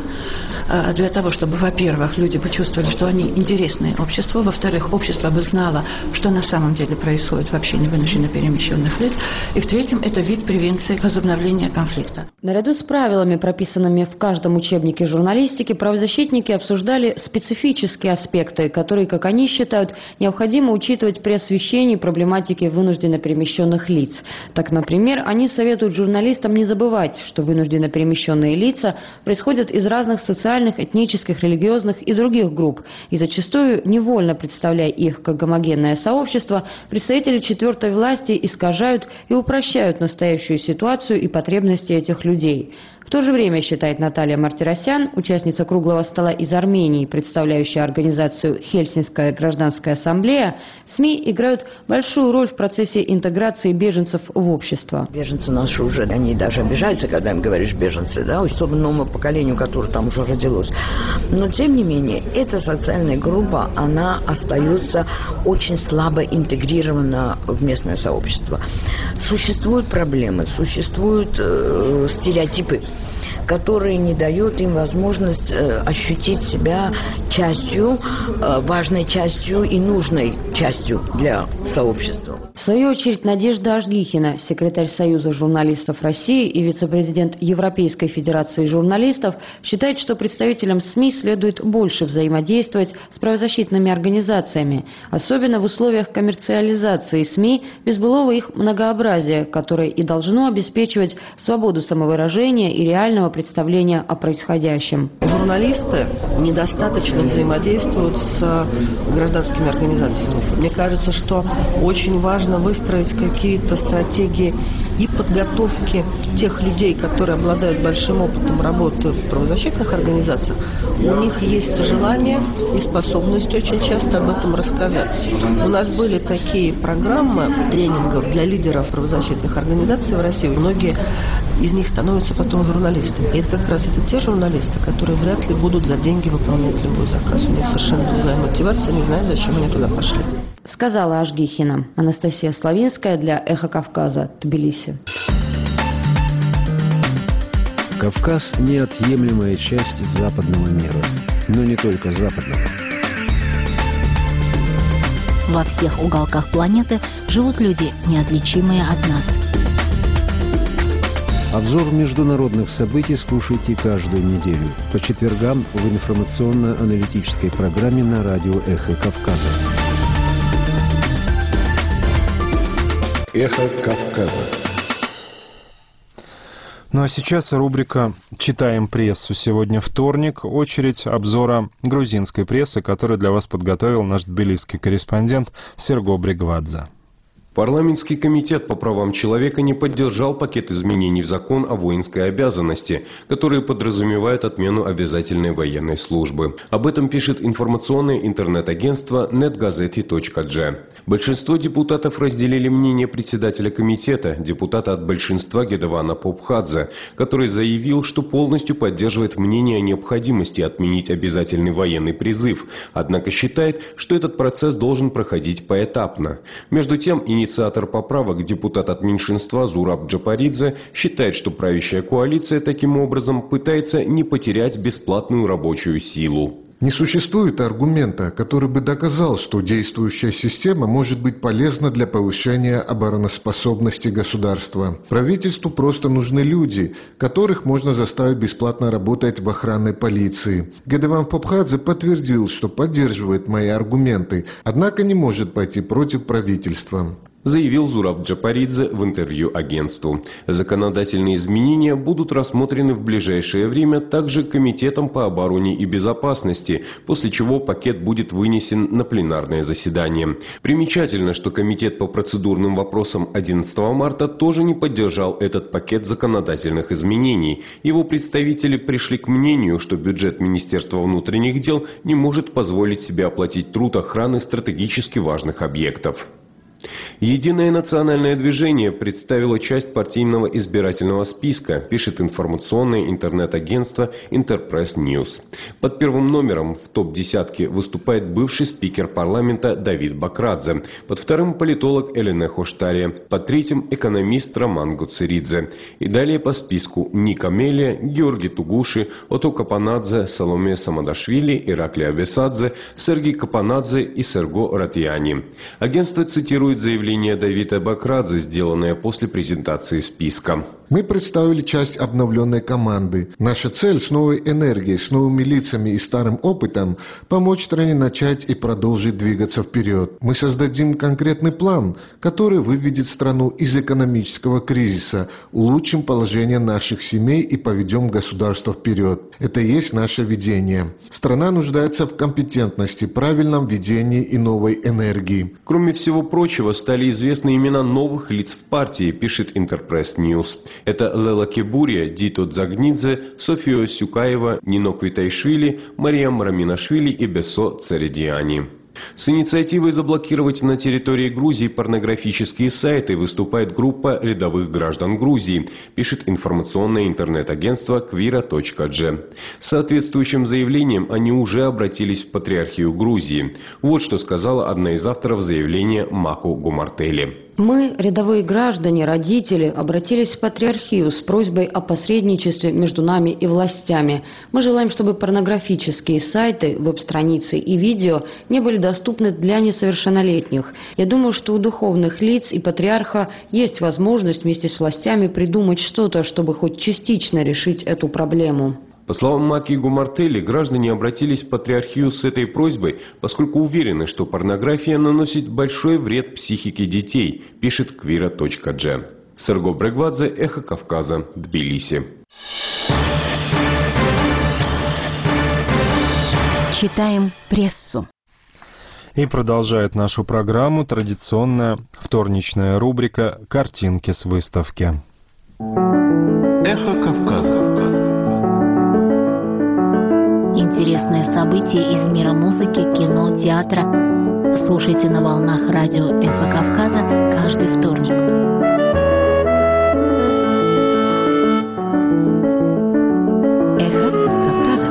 для того, чтобы, во-первых, люди почувствовали, что они интересны обществу, во-вторых, общество бы знало, что на самом деле происходит в общине вынужденно перемещенных лиц, и в-третьем, это вид превенции возобновления конфликта. Наряду с правилами, прописанными в каждом учебнике журналистики, правозащитники обсуждали специфические аспекты, которые, как они считают, необходимо учитывать при освещении проблематики вынужденно перемещенных лиц. Так, например, они советуют журналистам не забывать, что вынужденно перемещенные лица происходят из разных социальных, этнических, религиозных и других групп, и зачастую, невольно представляя их как гомогенное сообщество, представители четвертой власти искажают и упрощают настоящую ситуацию и потребности этих людей. В то же время, считает Наталья Мартиросян, участница круглого стола из Армении, представляющая организацию «Хельсинская гражданская ассамблея», СМИ играют большую роль в процессе интеграции беженцев в общество. Беженцы наши уже, они даже обижаются, когда им говоришь беженцы, да, особенно новому поколению, которое там уже родилось. Но, тем не менее, эта социальная группа, она остается очень слабо интегрирована в местное сообщество. Существуют проблемы, существуют стереотипы, которые не дают им возможность ощутить себя частью, важной частью и нужной частью для сообщества. В свою очередь, Надежда Ажгихина, секретарь Союза журналистов России и вице-президент Европейской федерации журналистов, считает, что представителям СМИ следует больше взаимодействовать с правозащитными организациями, особенно в условиях коммерциализации СМИ, без былого их многообразия, которое и должно обеспечивать свободу самовыражения и реального представления о происходящем. Журналисты недостаточно взаимодействуют с гражданскими организациями. Мне кажется, что очень важно выстроить какие-то стратегии и подготовки тех людей, которые обладают большим опытом работы в правозащитных организациях. У них есть желание и способность очень часто об этом рассказать. У нас были такие программы тренингов для лидеров правозащитных организаций в России. Многие из них становятся потом журналистами. И это как раз те журналисты, которые вряд ли будут за деньги выполнять любой заказ. У них совершенно другая мотивация, не знаю, зачем они туда пошли. Сказала Ажгихина. Анастасия Славинская для «Эхо Кавказа», Тбилиси. Кавказ – неотъемлемая часть западного мира. Но не только западного. Во всех уголках планеты живут люди, неотличимые от нас. Обзор международных событий слушайте каждую неделю по четвергам в информационно-аналитической программе на радио «Эхо Кавказа». «Эхо Кавказа». Ну а сейчас рубрика «Читаем прессу». Сегодня вторник, очередь обзора грузинской прессы, которую для вас подготовил наш тбилисский корреспондент Серго Бригвадзе. Парламентский комитет по правам человека не поддержал пакет изменений в закон о воинской обязанности, которые подразумевают отмену обязательной военной службы. Об этом пишет информационное интернет-агентство netgazeti.g. Большинство депутатов разделили мнение председателя комитета, депутата от большинства Гедевана Попхадзе, который заявил, что полностью поддерживает мнение о необходимости отменить обязательный военный призыв, однако считает, что этот процесс должен проходить поэтапно. Между тем, инициатор поправок, депутат от меньшинства Зураб Джапаридзе, считает, что правящая коалиция таким образом пытается не потерять бесплатную рабочую силу. Не существует аргумента, который бы доказал, что действующая система может быть полезна для повышения обороноспособности государства. Правительству просто нужны люди, которых можно заставить бесплатно работать в охранной полиции. Гедеван Попхадзе подтвердил, что поддерживает мои аргументы, однако не может пойти против правительства. Заявил Зураб Джапаридзе в интервью агентству. Законодательные изменения будут рассмотрены в ближайшее время также Комитетом по обороне и безопасности, после чего пакет будет вынесен на пленарное заседание. Примечательно, что Комитет по процедурным вопросам 11 марта тоже не поддержал этот пакет законодательных изменений. Его представители пришли к мнению, что бюджет Министерства внутренних дел не может позволить себе оплатить труд охраны стратегически важных объектов. Единое национальное движение представило часть партийного избирательного списка, пишет информационное интернет-агентство Интерпресс Ньюс. Под первым номером в топ-10 выступает бывший спикер парламента Давид Бакрадзе, под вторым политолог Элене Хоштария, под третьим экономист Роман Гуцеридзе. И далее по списку Ника Мелия, Георгий Тугуши, Ото Капанадзе, Саломе Самадашвили, Ираклий Абесадзе, Сергей Капанадзе и Серго Ратьяни. Агентство цитирует заявление Давида Бакрадзе, сделанное после презентации списка. Мы представили часть обновленной команды. Наша цель с новой энергией, с новыми лицами и старым опытом помочь стране начать и продолжить двигаться вперед. Мы создадим конкретный план, который выведет страну из экономического кризиса, улучшим положение наших семей и поведем государство вперед. Это и есть наше видение. Страна нуждается в компетентности, правильном ведении и новой энергии. Кроме всего прочего, стали известны имена новых лиц в партии, пишет Интерпресс Ньюс. Это Лела Кебурия, Дито Дзагнидзе, София Сюкаева, Нино Квитайшвили, Мариам Раминашвили и Бесо Цередиани. С инициативой заблокировать на территории Грузии порнографические сайты выступает группа рядовых граждан Грузии, пишет информационное интернет-агентство Kvira.g. С соответствующим заявлением они уже обратились в Патриархию Грузии. Вот что сказала одна из авторов заявления Маку Гумартели. Мы, рядовые граждане, родители, обратились в Патриархию с просьбой о посредничестве между нами и властями. Мы желаем, чтобы порнографические сайты, веб-страницы и видео не были доступны для несовершеннолетних. Я думаю, что у духовных лиц и патриарха есть возможность вместе с властями придумать что-то, чтобы хоть частично решить эту проблему. По словам Маки Гумартели, граждане обратились в Патриархию с этой просьбой, поскольку уверены, что порнография наносит большой вред психике детей, пишет Kvira.g. Серго Брегвадзе, Эхо Кавказа, Тбилиси. Читаем прессу. И продолжает нашу программу традиционная вторничная рубрика «Картинки с выставки». Эхо Кавказа. Интересные события из мира музыки, кино, театра. Слушайте на волнах радио «Эхо Кавказа» каждый вторник. Эхо Кавказа.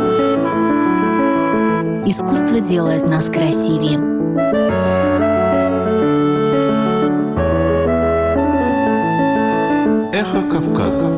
Искусство делает нас красивее. Эхо Кавказа.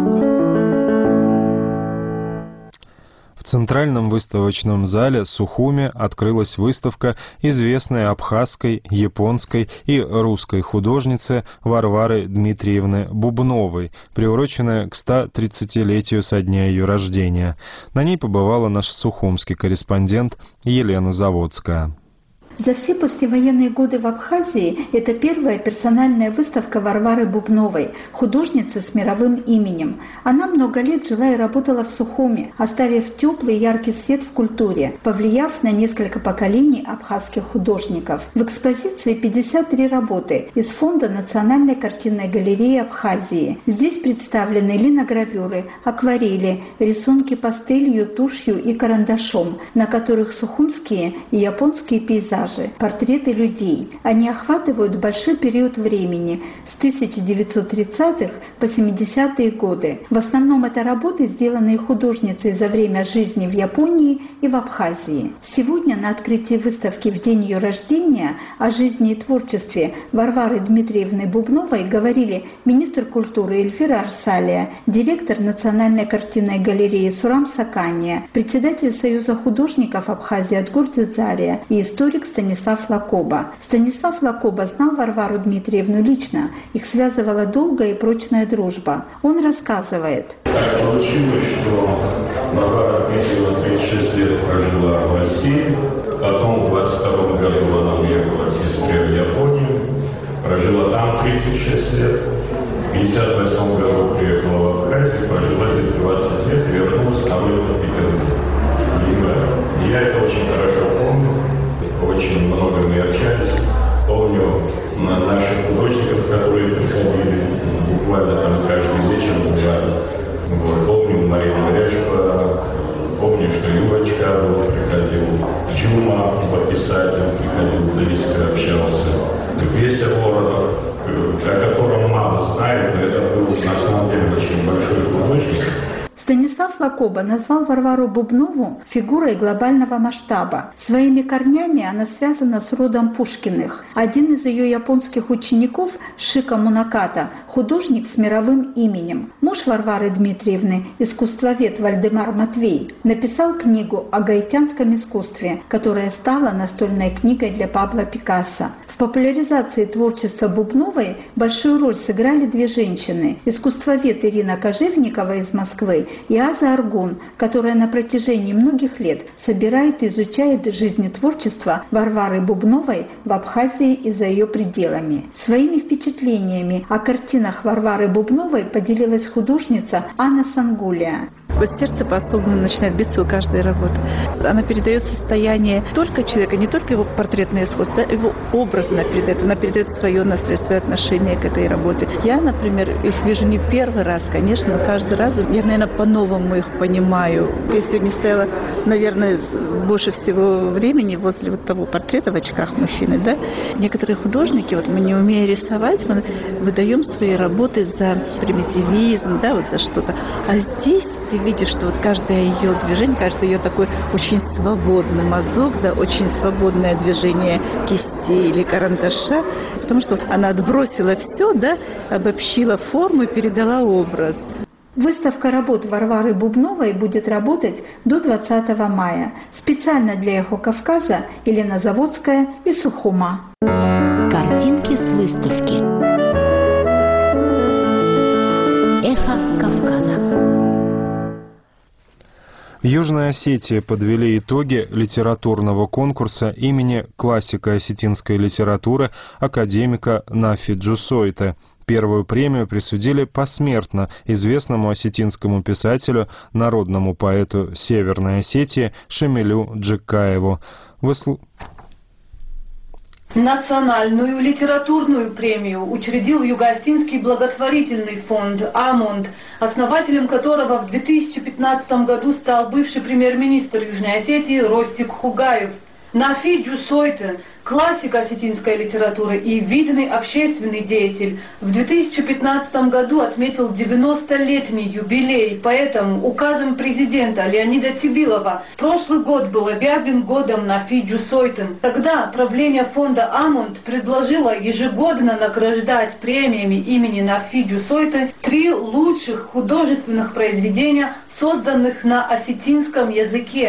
В центральном выставочном зале Сухуми открылась выставка известной абхазской, японской и русской художницы Варвары Дмитриевны Бубновой, приуроченная к 130-летию со дня ее рождения. На ней побывала наш сухумский корреспондент Елена Заводская. За все послевоенные годы в Абхазии это первая персональная выставка Варвары Бубновой, художницы с мировым именем. Она много лет жила и работала в Сухуми, оставив теплый и яркий след в культуре, повлияв на несколько поколений абхазских художников. В экспозиции 53 работы из фонда Национальной картинной галереи Абхазии. Здесь представлены линогравюры, акварели, рисунки пастелью, тушью и карандашом, на которых сухумские и японские пейзажи, портреты людей. Они охватывают большой период времени с 1930-х по 70-е годы. В основном это работы, сделанные художницей за время жизни в Японии и в Абхазии. Сегодня на открытии выставки в день ее рождения о жизни и творчестве Варвары Дмитриевны Бубновой говорили министр культуры Эльвира Арсалия, директор Национальной картинной галереи Сурам Сакания, председатель Союза художников Абхазии Отгур Дзидзария и историк Станислав Лакоба. Станислав Лакоба знал Варвару Дмитриевну лично, их связывала долгая и прочная дружба. Он рассказывает. Так получилось, что Варвара Дмитриевна 36 лет прожила в России, потом в 22 году она уехала к сестре в Японию, прожила там 36 лет, в 58 году приехала в Абхазию, прожила здесь 20 лет и вернулась на родину в Петербург. Я это очень хорошо помню, очень много мы общались. Помню наших художников, которые приходили буквально там каждый вечер буквально. Вот. Помню Марину Решко, помню, что Юрочка приходил, Джума, писатель, приходил, близко общался. Веся Воронов, о котором мало знает, но это был на самом деле очень большой художник. Станислав Лакоба назвал Варвару Бубнову фигурой глобального масштаба. Своими корнями она связана с родом Пушкиных. Один из ее японских учеников, Шика Мунаката, художник с мировым именем. Муж Варвары Дмитриевны, искусствовед Вальдемар Матвей, написал книгу о гаитянском искусстве, которая стала настольной книгой для Пабло Пикассо. В популяризации творчества Бубновой большую роль сыграли две женщины – искусствовед Ирина Кожевникова из Москвы и Аза Аргун, которая на протяжении многих лет собирает и изучает жизнетворчество Варвары Бубновой в Абхазии и за ее пределами. Своими впечатлениями о картинах Варвары Бубновой поделилась художница Анна Сангулия. Вот сердце по-особому начинает биться у каждой работы. Она передает состояние только человека, не только его портретное сходство, а его образ она передает свое настрой, свое отношение к этой работе. Я, например, их вижу не первый раз, конечно, но каждый раз я, наверное, по-новому их понимаю. Я сегодня стояла, наверное, больше всего времени возле вот того портрета в очках мужчины, да. Некоторые художники, вот мы не умея рисовать, мы выдаем свои работы за примитивизм, да, вот за что-то. А здесь ты видишь, что вот каждое ее движение, каждый ее такой очень свободный мазок, да, очень свободное движение кисти или карандаша, потому что вот она отбросила все, да, обобщила форму и передала образ. Выставка работ Варвары Бубновой будет работать до 20 мая. Специально для «Эхо Кавказа» Елена Заводская из Сухума. Картинки с выставки. «Эхо Кавказа». В Южной Осетии подвели итоги литературного конкурса имени классика осетинской литературы академика Нафи Джусойте. Первую премию присудили посмертно известному осетинскому писателю, народному поэту Северной Осетии Шамилю Джикаеву. Национальную литературную премию учредил Юго-Осетинский благотворительный фонд «Амонд», основателем которого в 2015 году стал бывший премьер-министр Южной Осетии Ростик Хугаев. Нафи Джусойте, классик осетинской литературы и видный общественный деятель, в 2015 году отметил 90-летний юбилей, поэтому указом президента Леонида Тибилова прошлый год был объявлен годом Нафи Джусойте. Тогда правление фонда «Амонд» предложило ежегодно награждать премиями имени Нафи Джусойте 3 лучших художественных произведения, созданных на осетинском языке. В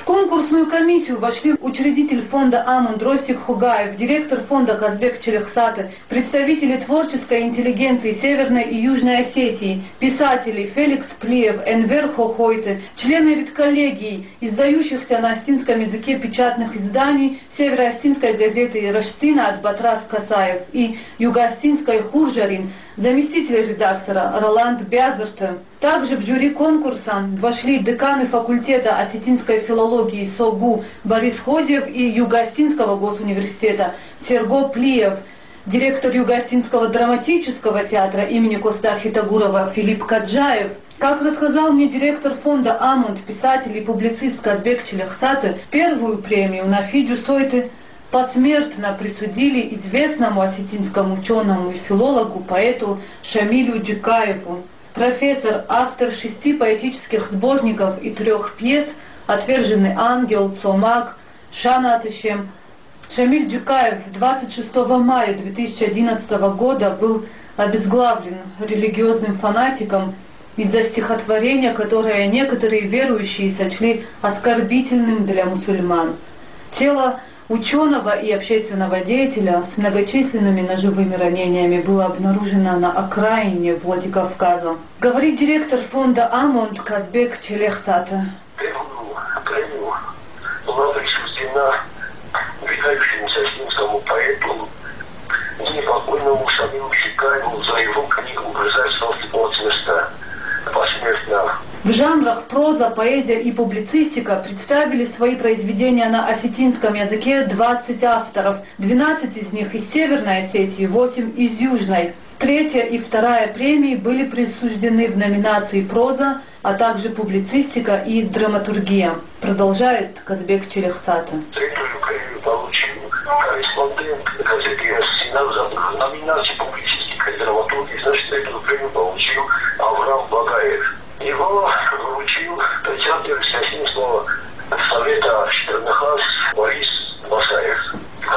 конкурсную комиссию вошли учредитель фонда АМОН Ростик Хугаев, директор фонда Казбек Челехсаты, представители творческой интеллигенции Северной и Южной Осетии, писатели Феликс Плиев, Энвер Хохойте, члены редколлегий, издающихся на остинском языке печатных изданий Северо-Остинской газеты Раштина Атбатрас Касаев и Юго-Остинской Хуржарин, заместитель редактора Роланд Бязертен. Также в жюри конкурса вошли деканы факультета осетинской филологии СОГУ Борис Хозев и Юго-Остинского госуниверситета Серго Плиев, директор Юго-Остинского драматического театра имени Костахи Тагурова Филипп Каджаев. Как рассказал мне директор фонда АМОНД, писатель и публицист Казбек Челехсаты, первую премию на Фиджу Сойты посмертно присудили известному осетинскому ученому и филологу, поэту Шамилю Джикаеву. Профессор, автор 6 поэтических сборников и 3 пьес «Отверженный ангел», «Цомак», «Шанатышем». Шамиль Джикаев 26 мая 2011 года был обезглавлен религиозным фанатиком из-за стихотворения, которое некоторые верующие сочли оскорбительным для мусульман. Тело ученого и общественного деятеля с многочисленными ножевыми ранениями было обнаружено на окраине Владикавказа. Говорит директор фонда АМОНД Казбек Челехсаты. Премию была присуждена выдающемуся осетинскому поэту непокойному Шамилу Джикаеву за его книгу «Государство от места» посмертно. В жанрах проза, поэзия и публицистика представили свои произведения на осетинском языке 20 авторов, 12 из них из Северной Осетии, 8 из Южной. 3-я и 2-я премии были присуждены в номинации «Проза», а также публицистика и драматургия. Продолжает Казбек Челехсаты. 3-ю премию получил корреспондент газеты «Осетина» за номинацию «Публицистика и драматургия». Значит, 3-ю премию получил Авраам Багаев. Его вручил председатель Всеосетинского совета Штернахас Борис Басаев.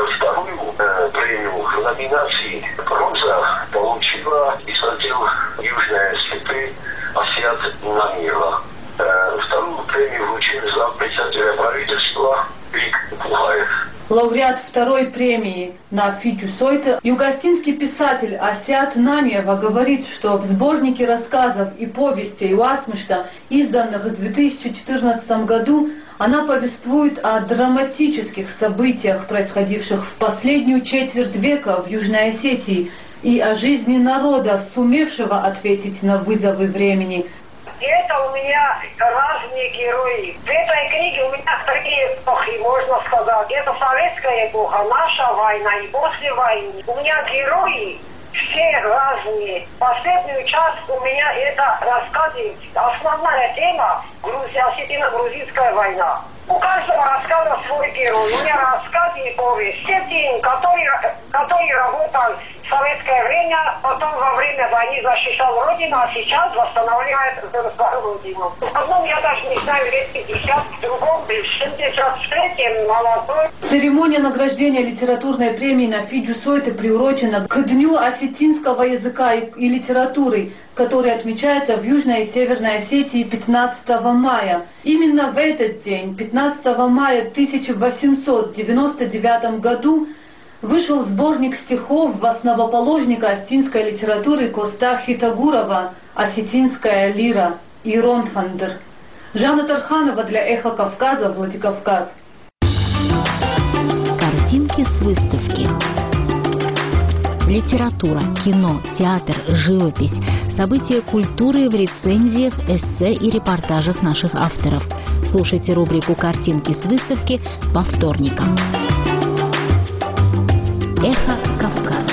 2-ю премию в номинации «Проза» получила из отдела Южной Осетии Асиат Намирова. 2-ю премию вручил зампредседателя правительства Вик Пугаев. Лауреат 2-й премии на Фиджу Сойте, юго-остинский писатель Асиат Намиева говорит, что в сборнике рассказов и повестей Уасмышта, изданных в 2014 году, она повествует о драматических событиях, происходивших в последнюю четверть века в Южной Осетии, и о жизни народа, сумевшего ответить на вызовы времени. Это у меня разные герои. В этой книге у меня 3 эпохи, можно сказать. Это советская эпоха, наша война и после войны. У меня герои все разные. Последнюю часть у меня это рассказы. Основная тема Осетино-грузинская война. У каждого рассказа свой герой. У меня рассказы и повесть. Все те, которые работал в советское время, потом во время войны защищал Родину, а сейчас восстанавливает Родину. В одном я даже не знаю, лет 50, в другом, в 73-м молодой. Церемония награждения литературной премии на Фиджу Сойте приурочена к Дню осетинского языка и литературы, который отмечается в Южной и Северной Осетии 15 мая. Именно в этот день, 15 мая 1899 году, вышел сборник стихов основоположника осетинской литературы Костахи Тагурова «Осетинская лира» Иронфандер. Жанна Тарханова для «Эхо Кавказа», Владикавказ. Картинки с выставки. Литература, кино, театр, живопись, события культуры в рецензиях, эссе и репортажах наших авторов. Слушайте рубрику «Картинки с выставки» по вторникам. Эхо Кавказа.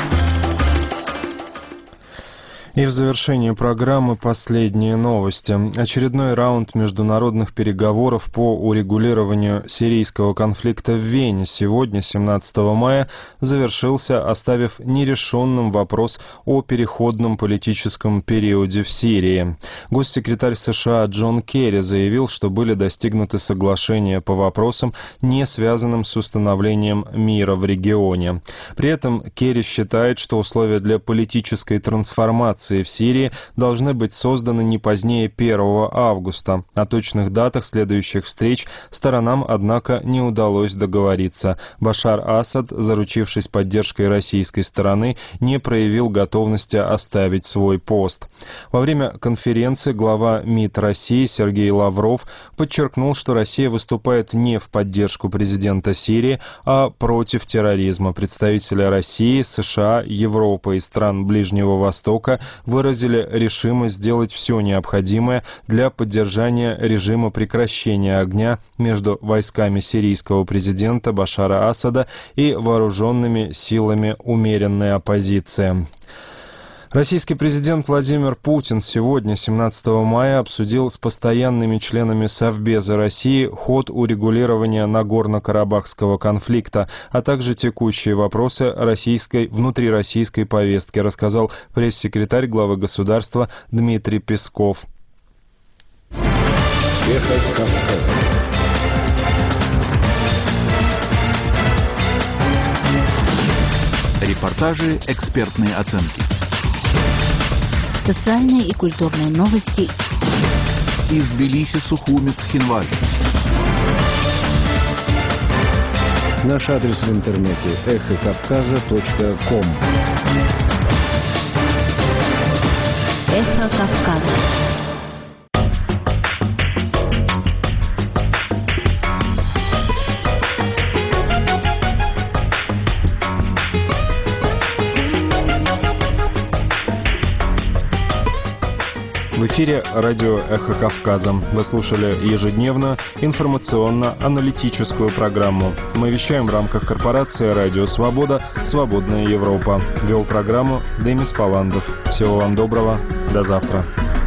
И в завершении программы последние новости. Очередной раунд международных переговоров по урегулированию сирийского конфликта в Вене сегодня, 17 мая, завершился, оставив нерешенным вопрос о переходном политическом периоде в Сирии. Госсекретарь США Джон Керри заявил, что были достигнуты соглашения по вопросам, не связанным с установлением мира в регионе. При этом Керри считает, что условия для политической трансформации ситуации в Сирии должны быть созданы не позднее 1 августа. О точных датах следующих встреч сторонам, однако, не удалось договориться. Башар Асад, заручившись поддержкой российской стороны, не проявил готовности оставить свой пост. Во время конференции глава МИД России Сергей Лавров подчеркнул, что Россия выступает не в поддержку президента Сирии, а против терроризма. Представители России, США, Европы и стран Ближнего Востока выразили решимость сделать все необходимое для поддержания режима прекращения огня между войсками сирийского президента Башара Асада и вооруженными силами умеренной оппозиции. Российский президент Владимир Путин сегодня, 17 мая, обсудил с постоянными членами Совбеза России ход урегулирования Нагорно-Карабахского конфликта, а также текущие вопросы внутрироссийской повестки, рассказал пресс-секретарь главы государства Дмитрий Песков. Репортажи, экспертные оценки. Социальные и культурные новости. Из Тбилиси, Сухуми, Цхинвали. Наш адрес в интернете эхокавказа.ком. Эхо Кавказа. В эфире радио «Эхо Кавказа». Вы слушали ежедневную информационно-аналитическую программу. Мы вещаем в рамках корпорации «Радио Свобода. Свободная Европа». Вел программу Демис Паландов. Всего вам доброго. До завтра.